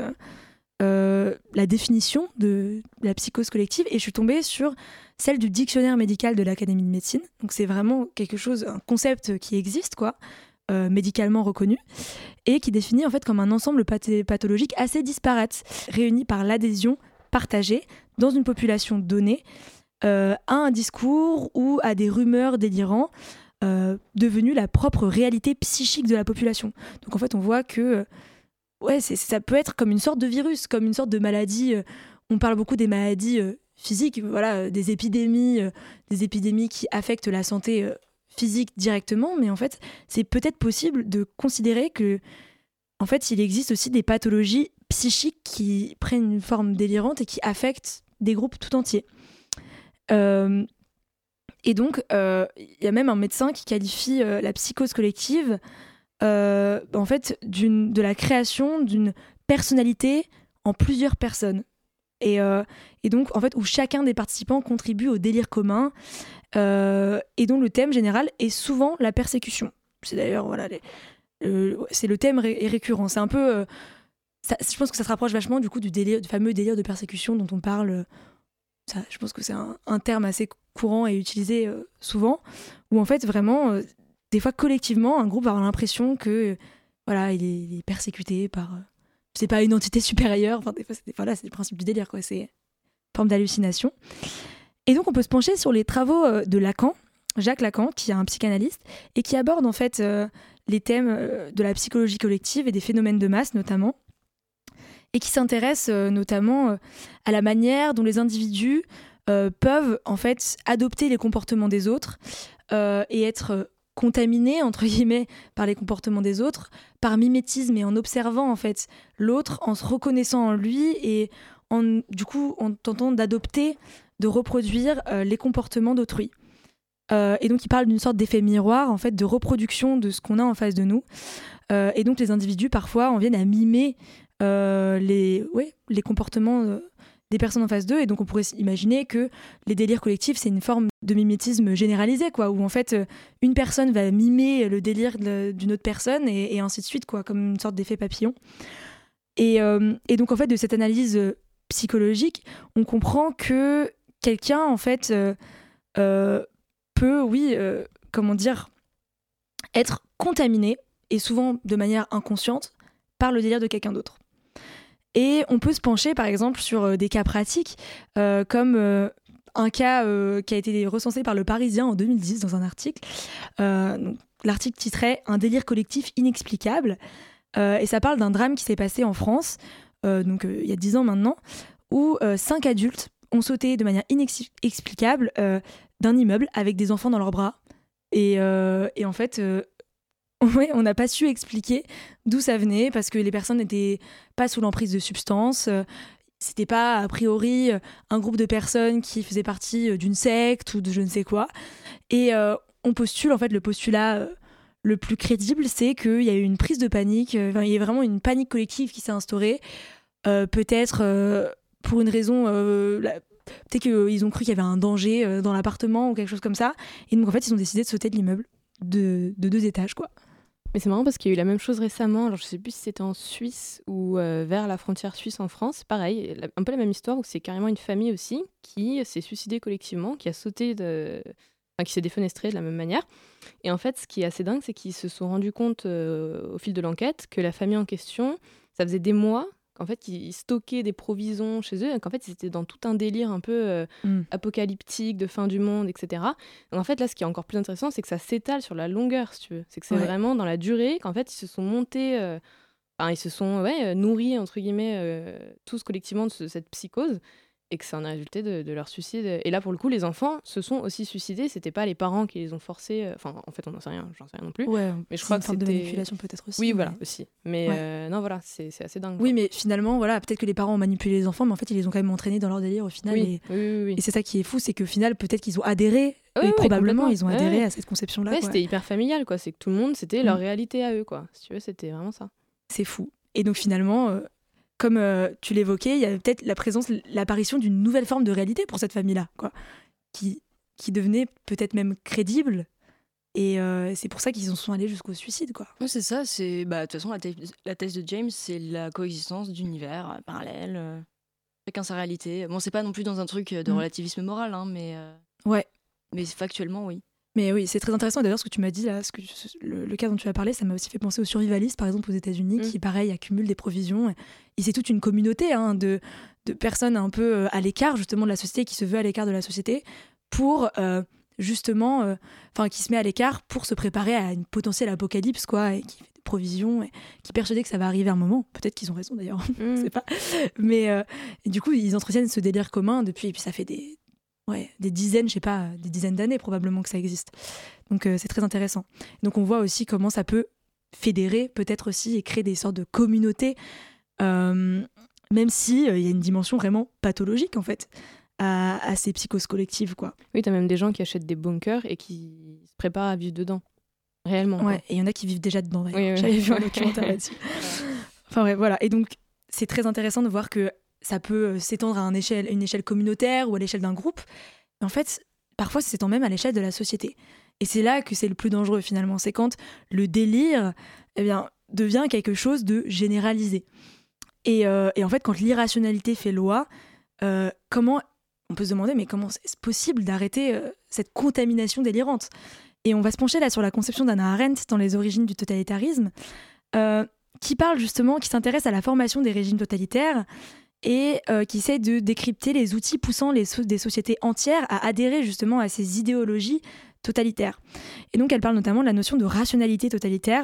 la définition de la psychose collective, et je suis tombée sur celle du dictionnaire médical de l'Académie de médecine. Donc c'est vraiment quelque chose, un concept qui existe, quoi, médicalement reconnu, et qui définit en fait comme un ensemble pathologique assez disparate, réuni par l'adhésion partagée dans une population donnée à un discours ou à des rumeurs délirants devenue la propre réalité psychique de la population. Donc en fait, on voit que ça peut être comme une sorte de virus, comme une sorte de maladie. On parle beaucoup des maladies physiques, des épidémies qui affectent la santé physique directement, mais en fait, c'est peut-être possible de considérer que, en fait, il existe aussi des pathologies psychiques qui prennent une forme délirante et qui affectent des groupes tout entiers. Et donc, il y a même un médecin qui qualifie la psychose collective en fait, de la création d'une personnalité en plusieurs personnes. Et donc, en fait, où chacun des participants contribue au délire commun et dont le thème général est souvent la persécution. C'est d'ailleurs, c'est le thème est récurrent. C'est un peu... je pense que ça se rapproche vachement du coup du fameux délire de persécution dont on parle. Je pense que c'est un terme assez courant et utilisé souvent, où en fait, vraiment... des fois, collectivement, un groupe va avoir l'impression que il est persécuté par, c'est pas une entité supérieure. Enfin, des fois, c'est le principe du délire, quoi. C'est une forme d'hallucination. Et donc, on peut se pencher sur les travaux de Lacan, Jacques Lacan, qui est un psychanalyste, et qui aborde en fait les thèmes de la psychologie collective et des phénomènes de masse, notamment, et qui s'intéresse notamment à la manière dont les individus peuvent en fait adopter les comportements des autres et être contaminés entre guillemets par les comportements des autres, par mimétisme et en observant en fait l'autre, en se reconnaissant en lui et en tentant d'adopter, de reproduire les comportements d'autrui. Et donc il parle d'une sorte d'effet miroir en fait de reproduction de ce qu'on a en face de nous. Et donc les individus parfois en viennent à mimer les comportements des personnes en face d'eux, et donc on pourrait imaginer que les délires collectifs c'est une forme de mimétisme généralisé, quoi, où en fait une personne va mimer le délire d'une autre personne et ainsi de suite, quoi, comme une sorte d'effet papillon. Et donc en fait de cette analyse psychologique, on comprend que quelqu'un en fait peut, être contaminé, et souvent de manière inconsciente, par le délire de quelqu'un d'autre. Et on peut se pencher par exemple sur des cas pratiques comme un cas qui a été recensé par Le Parisien en 2010 dans un article. Donc, l'article titrait « Un délire collectif inexplicable » et ça parle d'un drame qui s'est passé en France, il y a 10 ans maintenant, où 5 adultes ont sauté de manière inexplicable d'un immeuble avec des enfants dans leurs bras. Et en fait... on n'a pas su expliquer d'où ça venait parce que les personnes n'étaient pas sous l'emprise de substances. C'était pas, a priori, un groupe de personnes qui faisaient partie d'une secte ou de je ne sais quoi. Et on postule, en fait, le postulat le plus crédible, c'est qu'il y a eu une prise de panique. Il y a vraiment une panique collective qui s'est instaurée. Peut-être pour une raison... peut-être qu'ils ont cru qu'il y avait un danger dans l'appartement ou quelque chose comme ça. Et donc, en fait, ils ont décidé de sauter de l'immeuble de 2 étages, quoi. Mais c'est marrant parce qu'il y a eu la même chose récemment, alors je sais plus si c'était en Suisse ou vers la frontière suisse en France, pareil, un peu la même histoire où c'est carrément une famille aussi qui s'est suicidée collectivement, qui a sauté qui s'est défenestrée de la même manière. Et en fait, ce qui est assez dingue, c'est qu'ils se sont rendus compte au fil de l'enquête que la famille en question, ça faisait des mois qu'en fait, ils stockaient des provisions chez eux, et qu'en fait, ils étaient dans tout un délire un peu apocalyptique, de fin du monde, etc. Donc en fait, là, ce qui est encore plus intéressant, c'est que ça s'étale sur la longueur, si tu veux. C'est que c'est vraiment dans la durée qu'en fait, ils se sont montés... ils se sont nourris, entre guillemets, tous collectivement de cette psychose, et que ça en a résulté de leur suicide. Et là, pour le coup, les enfants se sont aussi suicidés. C'était pas les parents qui les ont forcés. Enfin, en fait, on n'en sait rien. J'en sais rien non plus. Ouais, mais je crois que c'était de manipulation peut-être aussi. Oui, voilà, aussi. Mais non, voilà, c'est assez dingue. Oui, mais finalement, voilà, peut-être que les parents ont manipulé les enfants, mais en fait, ils les ont quand même entraînés dans leur délire au final. Oui. Et c'est ça qui est fou, c'est qu'au final, peut-être qu'ils ont adhéré. Et probablement, ils ont adhéré à cette conception-là. Ouais, c'était hyper familial, quoi. C'est que tout le monde, c'était leur réalité à eux, quoi. Si tu veux, c'était vraiment ça. C'est fou. Et donc finalement. Comme tu l'évoquais, il y a peut-être l'apparition d'une nouvelle forme de réalité pour cette famille-là, quoi, qui devenait peut-être même crédible. Et c'est pour ça qu'ils en sont allés jusqu'au suicide, quoi. Oui, c'est ça. De toute façon, la thèse de James, c'est la coexistence d'univers parallèles, chacun sa réalité. Bon, c'est pas non plus dans un truc de relativisme moral, hein, mais factuellement, oui. Mais oui, c'est très intéressant. D'ailleurs, ce que tu m'as dit là, le cas dont tu as parlé, ça m'a aussi fait penser aux survivalistes, par exemple aux États-Unis, qui, pareil, accumulent des provisions. Et c'est toute une communauté de personnes un peu à l'écart, justement, de la société, qui se veut à l'écart de la société, pour justement, qui se met à l'écart pour se préparer à une potentielle apocalypse, quoi, et qui fait des provisions, et qui est persuadé que ça va arriver un moment. Peut-être qu'ils ont raison d'ailleurs, je sais pas. Mais et du coup, ils entretiennent ce délire commun depuis, et puis ça fait des dizaines, je sais pas, des dizaines d'années probablement que ça existe. Donc c'est très intéressant. Donc on voit aussi comment ça peut fédérer peut-être aussi et créer des sortes de communautés, même si il y a une dimension vraiment pathologique en fait à ces psychoses collectives, quoi. Oui, t'as même des gens qui achètent des bunkers et qui se préparent à vivre dedans, réellement. Ouais, quoi. et il y en a qui vivent déjà dedans d'ailleurs. Oui, oui. J'avais vu un documentaire là-dessus. Enfin bref, voilà. Et donc c'est très intéressant de voir que ça peut s'étendre à une échelle communautaire ou à l'échelle d'un groupe. Et en fait, parfois, ça s'étend même à l'échelle de la société. Et c'est là que c'est le plus dangereux, finalement. C'est quand le délire devient quelque chose de généralisé. Et en fait, quand l'irrationalité fait loi, comment on peut se demander, mais comment c'est possible d'arrêter cette contamination délirante ? Et on va se pencher là sur la conception d'Hannah Arendt dans Les origines du totalitarisme, qui parle justement, qui s'intéresse à la formation des régimes totalitaires et qui essaie de décrypter les outils poussant des sociétés entières à adhérer justement à ces idéologies totalitaires. Et donc elle parle notamment de la notion de rationalité totalitaire,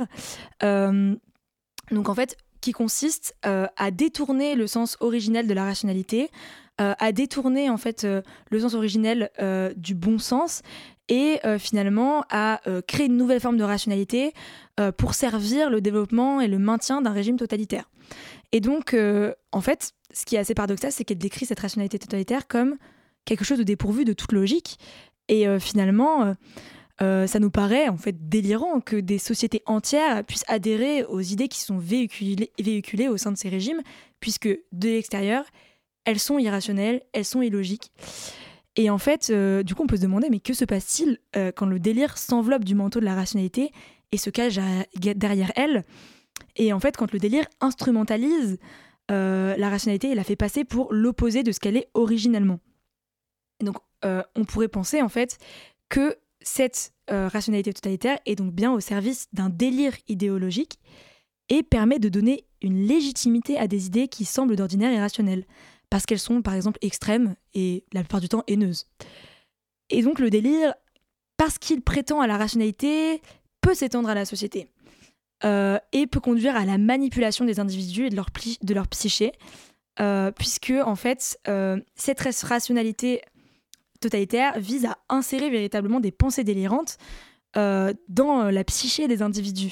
donc en fait qui consiste à détourner le sens originel de la rationalité, à détourner en fait le sens originel du bon sens et finalement à créer une nouvelle forme de rationalité pour servir le développement et le maintien d'un régime totalitaire. Et donc, en fait, ce qui est assez paradoxal, c'est qu'elle décrit cette rationalité totalitaire comme quelque chose de dépourvu de toute logique. Et finalement, ça nous paraît en fait délirant que des sociétés entières puissent adhérer aux idées qui sont véhiculées au sein de ces régimes, puisque de l'extérieur, elles sont irrationnelles, elles sont illogiques. Et en fait, du coup, on peut se demander, mais que se passe-t-il quand le délire s'enveloppe du manteau de la rationalité et se cache derrière elle ? Et en fait, quand le délire instrumentalise la rationalité et la fait passer pour l'opposé de ce qu'elle est originellement. Et donc, on pourrait penser en fait que cette rationalité totalitaire est donc bien au service d'un délire idéologique et permet de donner une légitimité à des idées qui semblent d'ordinaire irrationnelles, parce qu'elles sont par exemple extrêmes et la plupart du temps haineuses. Et donc le délire, parce qu'il prétend à la rationalité, peut s'étendre à la société. Et peut conduire à la manipulation des individus et de leur psyché, puisque en fait, cette rationalité totalitaire vise à insérer véritablement des pensées délirantes dans la psyché des individus.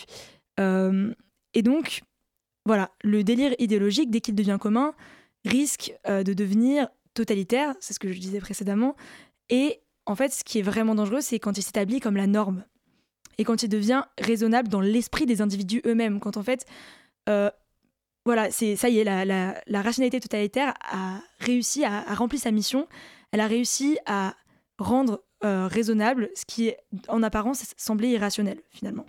Et donc, voilà, le délire idéologique, dès qu'il devient commun, risque de devenir totalitaire, c'est ce que je disais précédemment, et en fait, ce qui est vraiment dangereux, c'est quand il s'établit comme la norme. Et quand il devient raisonnable dans l'esprit des individus eux-mêmes, quand en fait, voilà, ça y est, la rationalité totalitaire a réussi à remplir sa mission, elle a réussi à rendre raisonnable ce qui, en apparence, semblait irrationnel, finalement.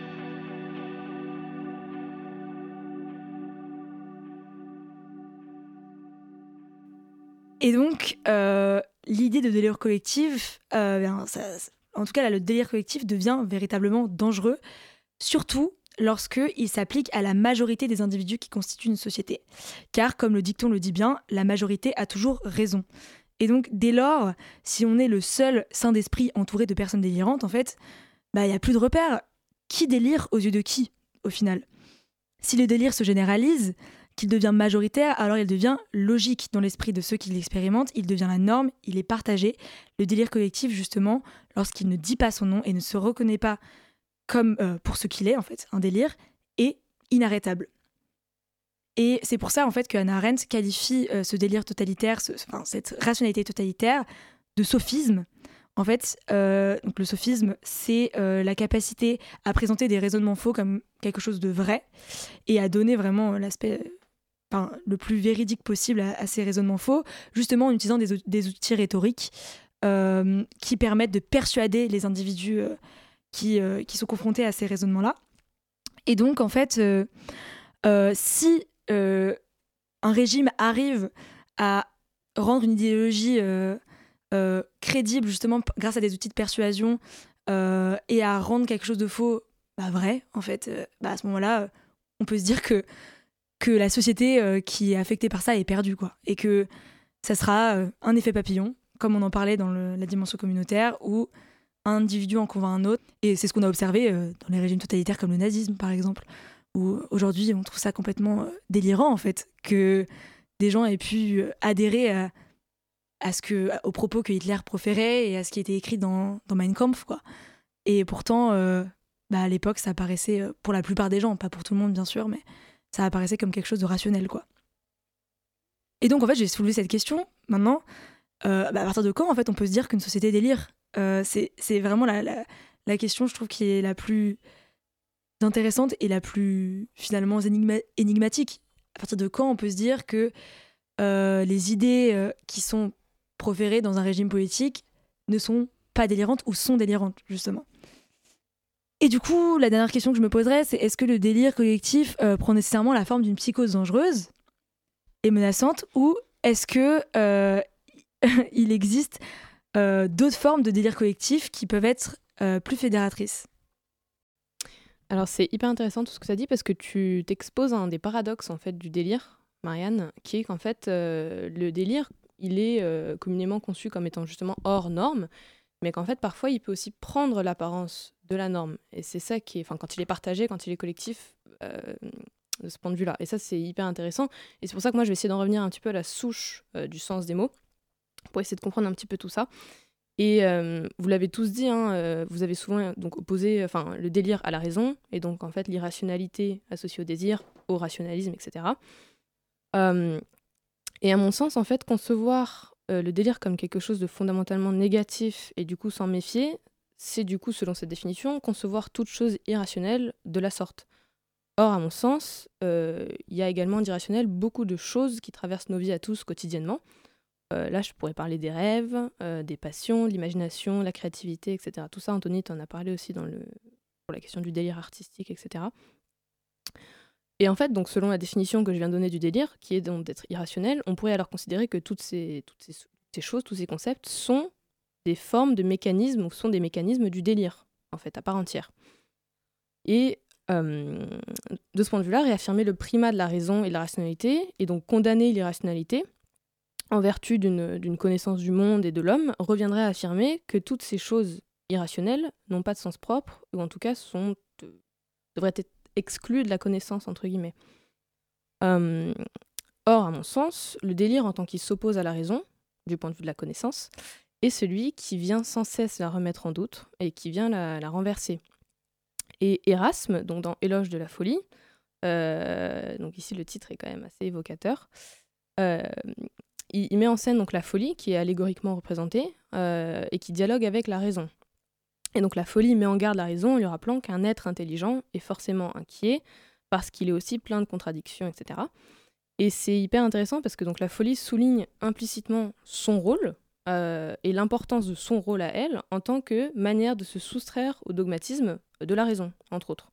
Et donc, l'idée de délire collectif, en tout cas, là, le délire collectif devient véritablement dangereux, surtout lorsqu'il s'applique à la majorité des individus qui constituent une société. Car, comme le dicton le dit bien, la majorité a toujours raison. Et donc, dès lors, si on est le seul saint d'esprit entouré de personnes délirantes, en fait, il n'y a plus de repères. Qui délire aux yeux de qui, au final ? Si le délire se généralise, qu'il devient majoritaire, alors il devient logique dans l'esprit de ceux qui l'expérimentent, il devient la norme, il est partagé. Le délire collectif, justement, lorsqu'il ne dit pas son nom et ne se reconnaît pas comme pour ce qu'il est, en fait, un délire, est inarrêtable. Et c'est pour ça, en fait, que Hannah Arendt qualifie ce délire totalitaire, cette rationalité totalitaire, de sophisme. En fait, donc le sophisme, c'est la capacité à présenter des raisonnements faux comme quelque chose de vrai et à donner vraiment l'aspect le plus véridique possible à ces raisonnements faux, justement en utilisant des outils rhétoriques qui permettent de persuader les individus qui sont confrontés à ces raisonnements-là. Et donc, en fait, si un régime arrive à rendre une idéologie crédible, justement, grâce à des outils de persuasion et à rendre quelque chose de faux vrai, en fait, à ce moment-là, on peut se dire que la société qui est affectée par ça est perdue, quoi. Et que ça sera un effet papillon, comme on en parlait dans la dimension communautaire, où un individu en convainc un autre. Et c'est ce qu'on a observé dans les régimes totalitaires comme le nazisme, par exemple, où aujourd'hui, on trouve ça complètement délirant, en fait, que des gens aient pu adhérer aux propos que Hitler proférait et à ce qui était écrit dans Mein Kampf, quoi. Et pourtant, à l'époque, ça apparaissait, pour la plupart des gens, pas pour tout le monde, bien sûr, mais ça apparaissait comme quelque chose de rationnel, quoi. Et donc, en fait, j'ai soulevé cette question, maintenant, à partir de quand, en fait, on peut se dire qu'une société délire ? C'est vraiment la question, je trouve, qui est la plus intéressante et la plus, finalement, énigmatique. À partir de quand on peut se dire que les idées qui sont proférées dans un régime politique ne sont pas délirantes ou sont délirantes, justement. Et du coup, la dernière question que je me poserais, c'est est-ce que le délire collectif prend nécessairement la forme d'une psychose dangereuse et menaçante, ou est-ce que il existe d'autres formes de délire collectif qui peuvent être plus fédératrices ? Alors c'est hyper intéressant tout ce que tu as dit, parce que tu t'exposes à un des paradoxes en fait du délire, Marianne, qui est qu'en fait le délire, il est communément conçu comme étant justement hors norme, mais qu'en fait parfois il peut aussi prendre l'apparence de la norme. Et c'est ça qui est, enfin, quand il est partagé, quand il est collectif, de ce point de vue-là. Et ça, c'est hyper intéressant. Et c'est pour ça que moi, je vais essayer d'en revenir un petit peu à la souche du sens des mots, pour essayer de comprendre un petit peu tout ça. Et vous l'avez tous dit, vous avez souvent donc opposé le délire à la raison, et donc en fait l'irrationalité associée au désir, au rationalisme, etc. Et à mon sens, en fait, concevoir le délire comme quelque chose de fondamentalement négatif et du coup s'en méfier, c'est du coup, selon cette définition, concevoir toute chose irrationnelle de la sorte. Or, à mon sens, il y a également d'irrationnel beaucoup de choses qui traversent nos vies à tous quotidiennement. Là, je pourrais parler des rêves, des passions, l'imagination, la créativité, etc. Tout ça, Anthony, t'en as parlé aussi pour la question du délire artistique, etc. Et en fait, donc, selon la définition que je viens de donner du délire, qui est donc d'être irrationnel, on pourrait alors considérer que toutes ces choses, tous ces concepts sont des formes de mécanismes, ou sont des mécanismes du délire, en fait, à part entière. Et de ce point de vue-là, réaffirmer le primat de la raison et de la rationalité, et donc condamner l'irrationalité, en vertu d'une connaissance du monde et de l'homme, reviendrait à affirmer que toutes ces choses irrationnelles n'ont pas de sens propre, ou en tout cas devraient être exclues de la connaissance, entre guillemets. Or, à mon sens, le délire en tant qu'il s'oppose à la raison, du point de vue de la connaissance, est celui qui vient sans cesse la remettre en doute, et qui vient la renverser. Et Erasme, donc dans Éloge de la folie, donc ici le titre est quand même assez évocateur, il met en scène donc la folie qui est allégoriquement représentée et qui dialogue avec la raison. Et donc la folie met en garde la raison en lui rappelant qu'un être intelligent est forcément inquiet parce qu'il est aussi plein de contradictions, etc. Et c'est hyper intéressant parce que donc la folie souligne implicitement son rôle et l'importance de son rôle à elle en tant que manière de se soustraire au dogmatisme de la raison, entre autres.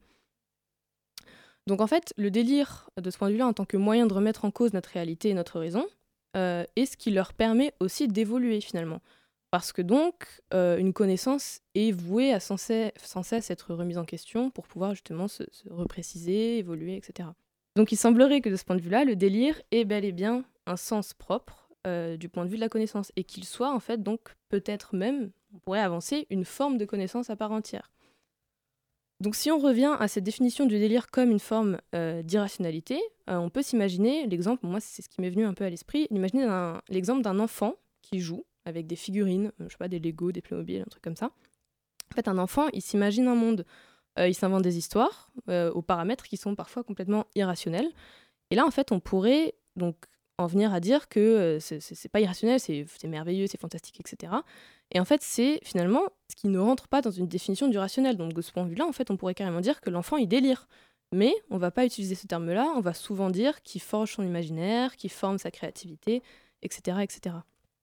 Donc en fait, le délire, de ce point de vue-là, en tant que moyen de remettre en cause notre réalité et notre raison, est ce qui leur permet aussi d'évoluer finalement. Parce que donc, une connaissance est vouée à sans cesse être remise en question pour pouvoir justement se repréciser, évoluer, etc. Donc il semblerait que de ce point de vue-là, le délire ait bel et bien un sens propre du point de vue de la connaissance, et qu'il soit en fait donc peut-être même, on pourrait avancer, une forme de connaissance à part entière. Donc si on revient à cette définition du délire comme une forme d'irrationalité, on peut s'imaginer l'exemple, moi c'est ce qui m'est venu un peu à l'esprit, imaginer l'exemple d'un enfant qui joue avec des figurines, je sais pas, des Lego, des Playmobil, un truc comme ça. En fait, un enfant, il s'imagine un monde, il s'invente des histoires aux paramètres qui sont parfois complètement irrationnels. Et là, en fait, on pourrait donc en venir à dire que c'est pas irrationnel, c'est merveilleux, c'est fantastique, etc. Et en fait, c'est finalement ce qui ne rentre pas dans une définition du rationnel. Donc de ce point de vue-là, en fait, on pourrait carrément dire que l'enfant, il délire. Mais on va pas utiliser ce terme-là, on va souvent dire qu'il forge son imaginaire, qu'il forme sa créativité, etc., etc.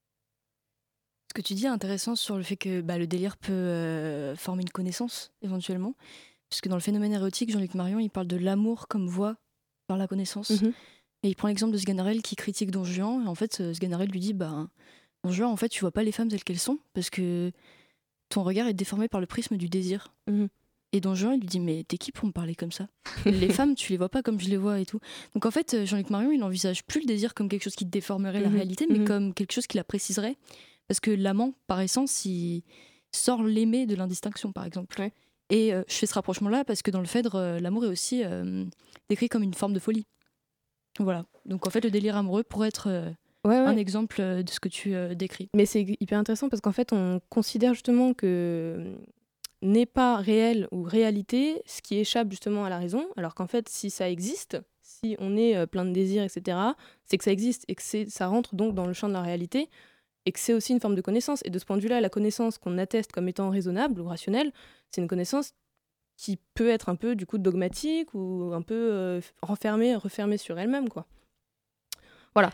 Ce que tu dis est intéressant sur le fait que le délire peut former une connaissance, éventuellement. Parce que dans le phénomène érotique, Jean-Luc Marion, il parle de l'amour comme voie par la connaissance. Mm-hmm. Et il prend l'exemple de Sganarelle qui critique Don Juan. Et en fait, Sganarelle lui dit Don Juan, en fait, tu vois pas les femmes telles qu'elles sont parce que ton regard est déformé par le prisme du désir. Mm-hmm. Et Don Juan, il lui dit mais t'es qui pour me parler comme ça? Les femmes, tu les vois pas comme je les vois et tout. Donc en fait, Jean-Luc Marion, il n'envisage plus le désir comme quelque chose qui déformerait la réalité, mais comme quelque chose qui la préciserait. Parce que l'amant, par essence, il sort l'aimer de l'indistinction, par exemple. Ouais. Et je fais ce rapprochement-là parce que dans le Phèdre, l'amour est aussi décrit comme une forme de folie. Voilà. Donc en fait, le délire amoureux pourrait être un exemple de ce que tu décris. Mais c'est hyper intéressant parce qu'en fait, on considère justement que n'est pas réel ou réalité ce qui échappe justement à la raison, alors qu'en fait, si ça existe, si on est plein de désirs, etc., c'est que ça existe et que ça rentre donc dans le champ de la réalité et que c'est aussi une forme de connaissance. Et de ce point de vue-là, la connaissance qu'on atteste comme étant raisonnable ou rationnelle, c'est une connaissance qui peut être un peu du coup dogmatique ou un peu refermée sur elle-même, quoi. Voilà.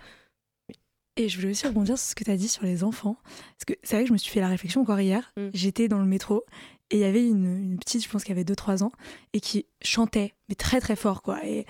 Et je voulais aussi rebondir sur ce que tu as dit sur les enfants. Parce que c'est vrai que je me suis fait la réflexion encore hier. J'étais dans le métro et il y avait une petite, je pense qu'elle avait 2-3 ans, et qui chantait, mais très très fort, quoi. Et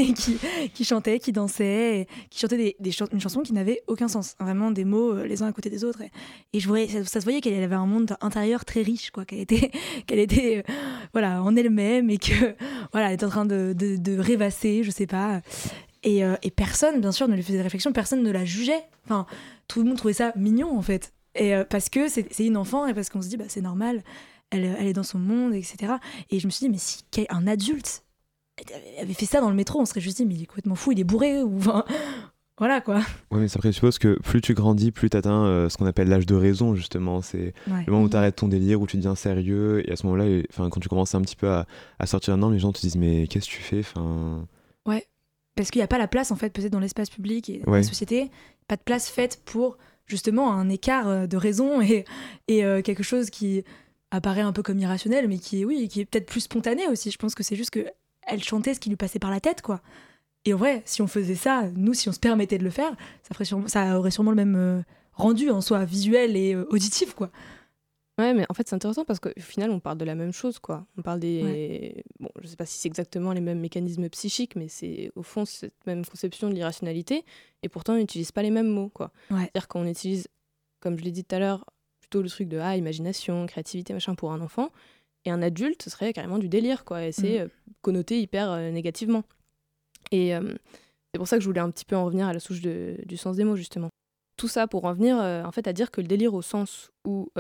qui chantait, qui dansait, et qui chantait une chanson qui n'avait aucun sens. Vraiment des mots les uns à côté des autres. Et je voyais, ça se voyait qu'elle avait un monde intérieur très riche, quoi. Qu'elle était voilà, en elle-même et que voilà, elle était en train de rêvasser, je sais pas. Et personne, bien sûr, ne lui faisait de réflexion, personne ne la jugeait. Enfin, tout le monde trouvait ça mignon, en fait. Et parce que c'est une enfant et parce qu'on se dit, bah, c'est normal, elle est dans son monde, etc. Et je me suis dit, mais si un adulte avait fait ça dans le métro, on serait juste dit, mais il est complètement fou, il est bourré, ou enfin, voilà, quoi. Ouais, mais ça présuppose que plus tu grandis, plus tu atteins ce qu'on appelle l'âge de raison, justement. C'est le moment où tu arrêtes ton délire, où tu deviens sérieux. Et à ce moment-là, quand tu commences un petit peu à sortir d'un norme, les gens te disent, mais qu'est-ce que tu fais, Ouais. Parce qu'il n'y a pas la place, en fait, peut-être dans l'espace public et dans la société, pas de place faite pour, justement, un écart de raison et quelque chose qui apparaît un peu comme irrationnel, mais qui est peut-être plus spontané aussi. Je pense que c'est juste qu'elle chantait ce qui lui passait par la tête, quoi. Et en vrai, si on faisait ça, nous, si on se permettait de le faire, ça aurait sûrement le même rendu en soi, visuel et auditif, quoi. Ouais, mais en fait, c'est intéressant parce qu'au final, on parle de la même chose, quoi. On parle des... Ouais. Bon, je sais pas si c'est exactement les mêmes mécanismes psychiques, mais c'est au fond cette même conception de l'irrationalité, et pourtant, on n'utilise pas les mêmes mots, quoi. Ouais. C'est-à-dire qu'on utilise, comme je l'ai dit tout à l'heure, plutôt le truc de imagination, créativité, machin, pour un enfant, et un adulte, ce serait carrément du délire, quoi, et c'est connoté hyper négativement. Et c'est pour ça que je voulais un petit peu en revenir à la souche du sens des mots, justement. Tout ça pour en venir en fait à dire que le délire au sens où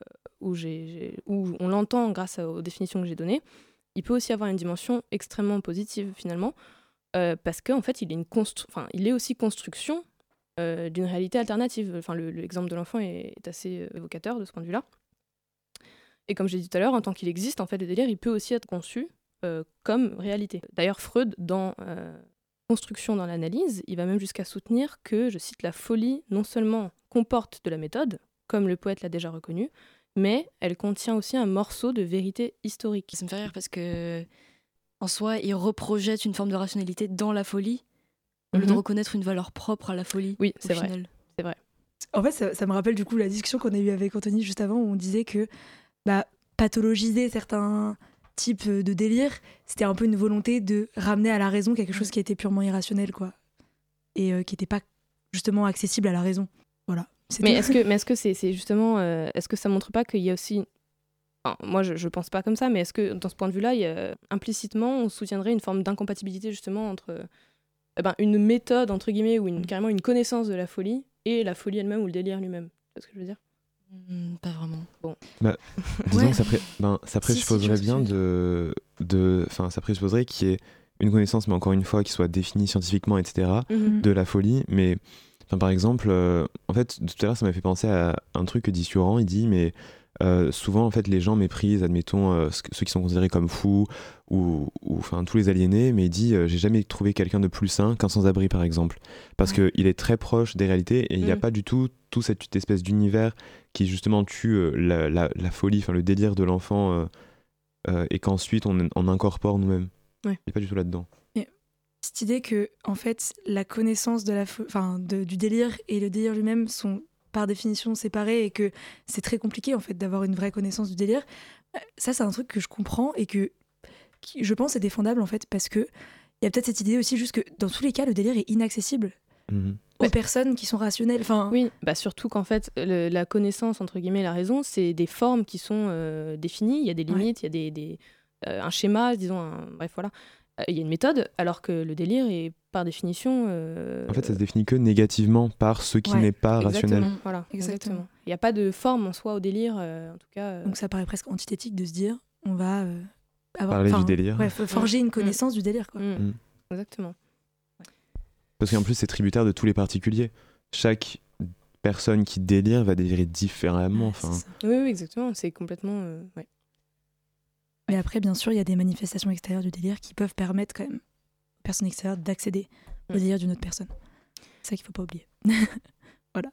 on l'entend grâce aux définitions que j'ai données, il peut aussi avoir une dimension extrêmement positive finalement, parce qu'en fait il est aussi construction d'une réalité alternative. Enfin, l'exemple de l'enfant est assez évocateur de ce point de vue-là. Et comme j'ai dit tout à l'heure, en tant qu'il existe, en fait, le délire il peut aussi être conçu comme réalité. D'ailleurs, Freud, dans Construction dans l'analyse, il va même jusqu'à soutenir que, je cite, la folie non seulement comporte de la méthode, comme le poète l'a déjà reconnu, mais elle contient aussi un morceau de vérité historique. Ça me fait rire parce que, en soi, il reprojette une forme de rationalité dans la folie, au lieu de reconnaître une valeur propre à la folie. Oui, c'est vrai. C'est vrai. En fait, ça me rappelle du coup la discussion qu'on a eue avec Anthony juste avant, où on disait que pathologiser certains type de délire, c'était un peu une volonté de ramener à la raison quelque chose qui était purement irrationnel, quoi, et qui n'était pas justement accessible à la raison. Voilà. Mais est-ce que c'est justement, est-ce que ça montre pas qu'il y a aussi, enfin, moi je pense pas comme ça, mais est-ce que dans ce point de vue-là, implicitement, on soutiendrait une forme d'incompatibilité justement entre une méthode entre guillemets ou carrément une connaissance de la folie et la folie elle-même ou le délire lui-même. C'est ce que je veux dire. Pas vraiment. Bon. Disons que ça présupposerait ça présupposerait qu'il y ait une connaissance, mais encore une fois, qui soit définie scientifiquement, etc., de la folie. Mais par exemple, en fait, tout à l'heure, ça m'a fait penser à un truc que dit Sioran. Il dit, mais souvent, en fait, les gens méprisent, admettons, ceux qui sont considérés comme fous ou tous les aliénés, mais il dit, j'ai jamais trouvé quelqu'un de plus sain qu'un sans-abri, par exemple, parce qu'il est très proche des réalités et il n'y a pas du tout cette espèce d'univers qui justement tue la folie, enfin le délire de l'enfant, et qu'ensuite on incorpore nous-mêmes. Ouais. Il n'est pas du tout là-dedans. Et cette idée que en fait la connaissance de du délire et le délire lui-même sont par définition séparés et que c'est très compliqué en fait d'avoir une vraie connaissance du délire, ça c'est un truc que je comprends et qui je pense est défendable en fait, parce que il y a peut-être cette idée aussi juste que dans tous les cas le délire est inaccessible aux personnes qui sont rationnelles. Oui, surtout qu'en fait la connaissance entre guillemets, la raison, c'est des formes qui sont définies, il y a des limites, il y a un schéma, disons, bref voilà. il y a une méthode, alors que le délire est par définition... En fait, ça se définit que négativement par ce qui n'est pas rationnel. Voilà, Exactement. exactement. Il n'y a pas de forme en soi au délire, en tout cas... Donc ça paraît presque antithétique de se dire on va Parler du délire. forger une connaissance du délire. Quoi. Exactement. Parce qu'en plus, c'est tributaire de tous les particuliers. Chaque personne qui délire va délirer différemment. Oui, exactement. C'est complètement... ouais. Mais après, bien sûr, il y a des manifestations extérieures du délire qui peuvent permettre quand même aux personnes extérieures d'accéder au délire d'une autre personne. C'est ça qu'il ne faut pas oublier. Voilà.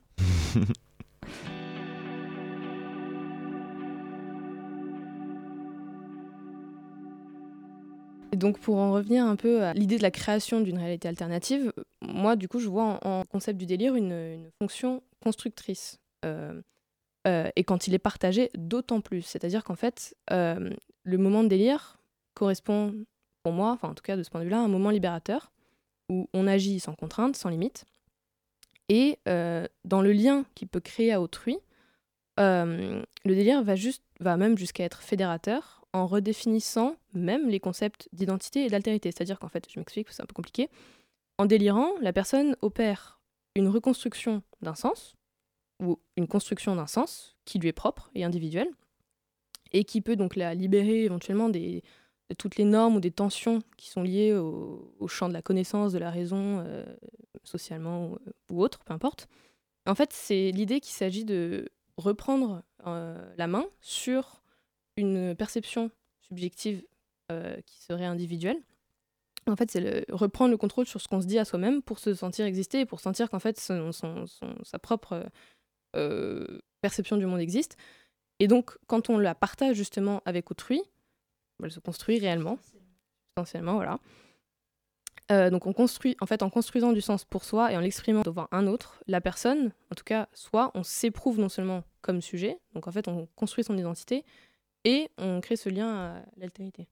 Et donc pour en revenir un peu à l'idée de la création d'une réalité alternative, moi du coup je vois en concept du délire une fonction constructrice. Et quand il est partagé, d'autant plus. C'est-à-dire qu'en fait, le moment de délire correspond pour moi, enfin en tout cas de ce point de vue-là, à un moment libérateur où on agit sans contrainte, sans limite. Et dans le lien qu'il peut créer à autrui, le délire va même jusqu'à être fédérateur en redéfinissant même les concepts d'identité et d'altérité. C'est-à-dire qu'en fait, je m'explique, c'est un peu compliqué. En délirant, la personne opère une reconstruction d'un sens, ou une construction d'un sens qui lui est propre et individuel, et qui peut donc la libérer éventuellement de toutes les normes ou des tensions qui sont liées au champ de la connaissance, de la raison, socialement ou autre, peu importe. En fait, c'est l'idée qu'il s'agit de reprendre la main sur une perception subjective qui serait individuelle. En fait, c'est reprendre le contrôle sur ce qu'on se dit à soi-même pour se sentir exister et pour sentir qu'en fait, sa propre perception du monde existe. Et donc, quand on la partage justement avec autrui, elle se construit réellement, substantiellement, voilà. Donc on construit, en fait, en construisant du sens pour soi et en l'exprimant devant un autre, la personne, en tout cas, soit on s'éprouve non seulement comme sujet, donc en fait on construit son identité, et on crée ce lien à l'altérité.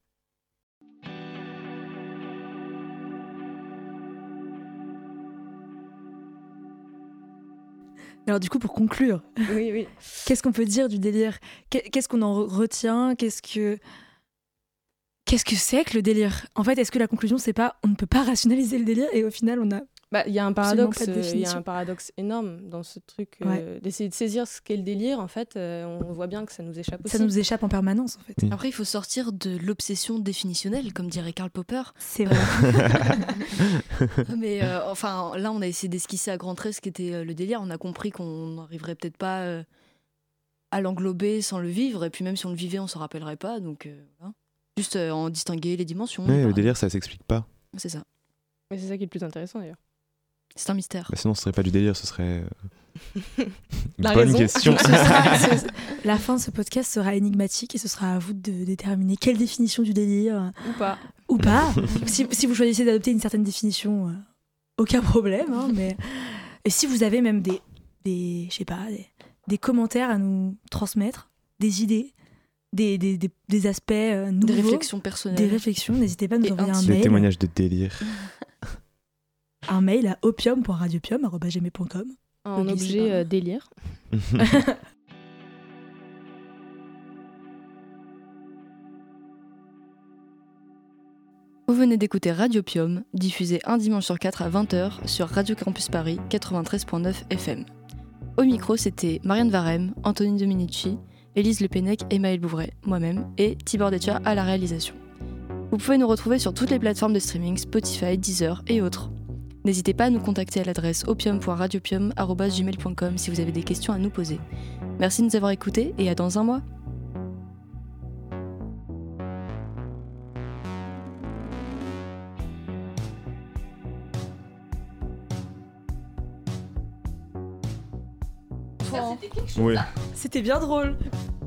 Alors du coup, pour conclure, oui. Qu'est-ce qu'on peut dire du délire ? Qu'est-ce qu'on en retient ? Qu'est-ce que c'est que le délire ? En fait, est-ce que la conclusion, c'est pas on ne peut pas rationaliser le délire et au final, on a... Il y a un paradoxe énorme dans ce truc d'essayer de saisir ce qu'est le délire. En fait, on voit bien que ça nous échappe aussi. Ça nous échappe en permanence, en fait. Oui. Après, il faut sortir de l'obsession définitionnelle, comme dirait Karl Popper. C'est vrai. Mais enfin, là, on a essayé d'esquisser à grands traits ce qu'était le délire. On a compris qu'on n'arriverait peut-être pas à l'englober sans le vivre. Et puis même si on le vivait, on s'en rappellerait pas. Donc, voilà. Juste en distinguer les dimensions. Ouais, le délire, ça s'explique pas. C'est ça. Mais c'est ça qui est le plus intéressant, d'ailleurs. C'est un mystère. Sinon, ce serait pas du délire, ce serait... La Bonne raison. question. La fin de ce podcast sera énigmatique et ce sera à vous de déterminer quelle définition du délire... Ou pas. Si vous choisissez d'adopter une certaine définition, aucun problème. Hein, mais... Et si vous avez même des commentaires à nous transmettre, des idées, des aspects nouveaux, des réflexions personnelles. Des réflexions, n'hésitez pas à nous envoyer un Des mail. témoignages de délire. Un mail à opium.radiopium@gmail.com. En objet délire. Vous venez d'écouter Radiopium, diffusé un dimanche sur 4 à 20h sur Radio Campus Paris 93.9 FM. Au micro, c'était Marianne Varem, Anthony Dominici, Élise Le Pennec et Maëlle Bouvray, moi-même, et Tibor Detcha à la réalisation. Vous pouvez nous retrouver sur toutes les plateformes de streaming, Spotify, Deezer et autres. N'hésitez pas à nous contacter à l'adresse opium.radiopium@gmail.com si vous avez des questions à nous poser. Merci de nous avoir écoutés et à dans un mois. Oui. C'était bien drôle.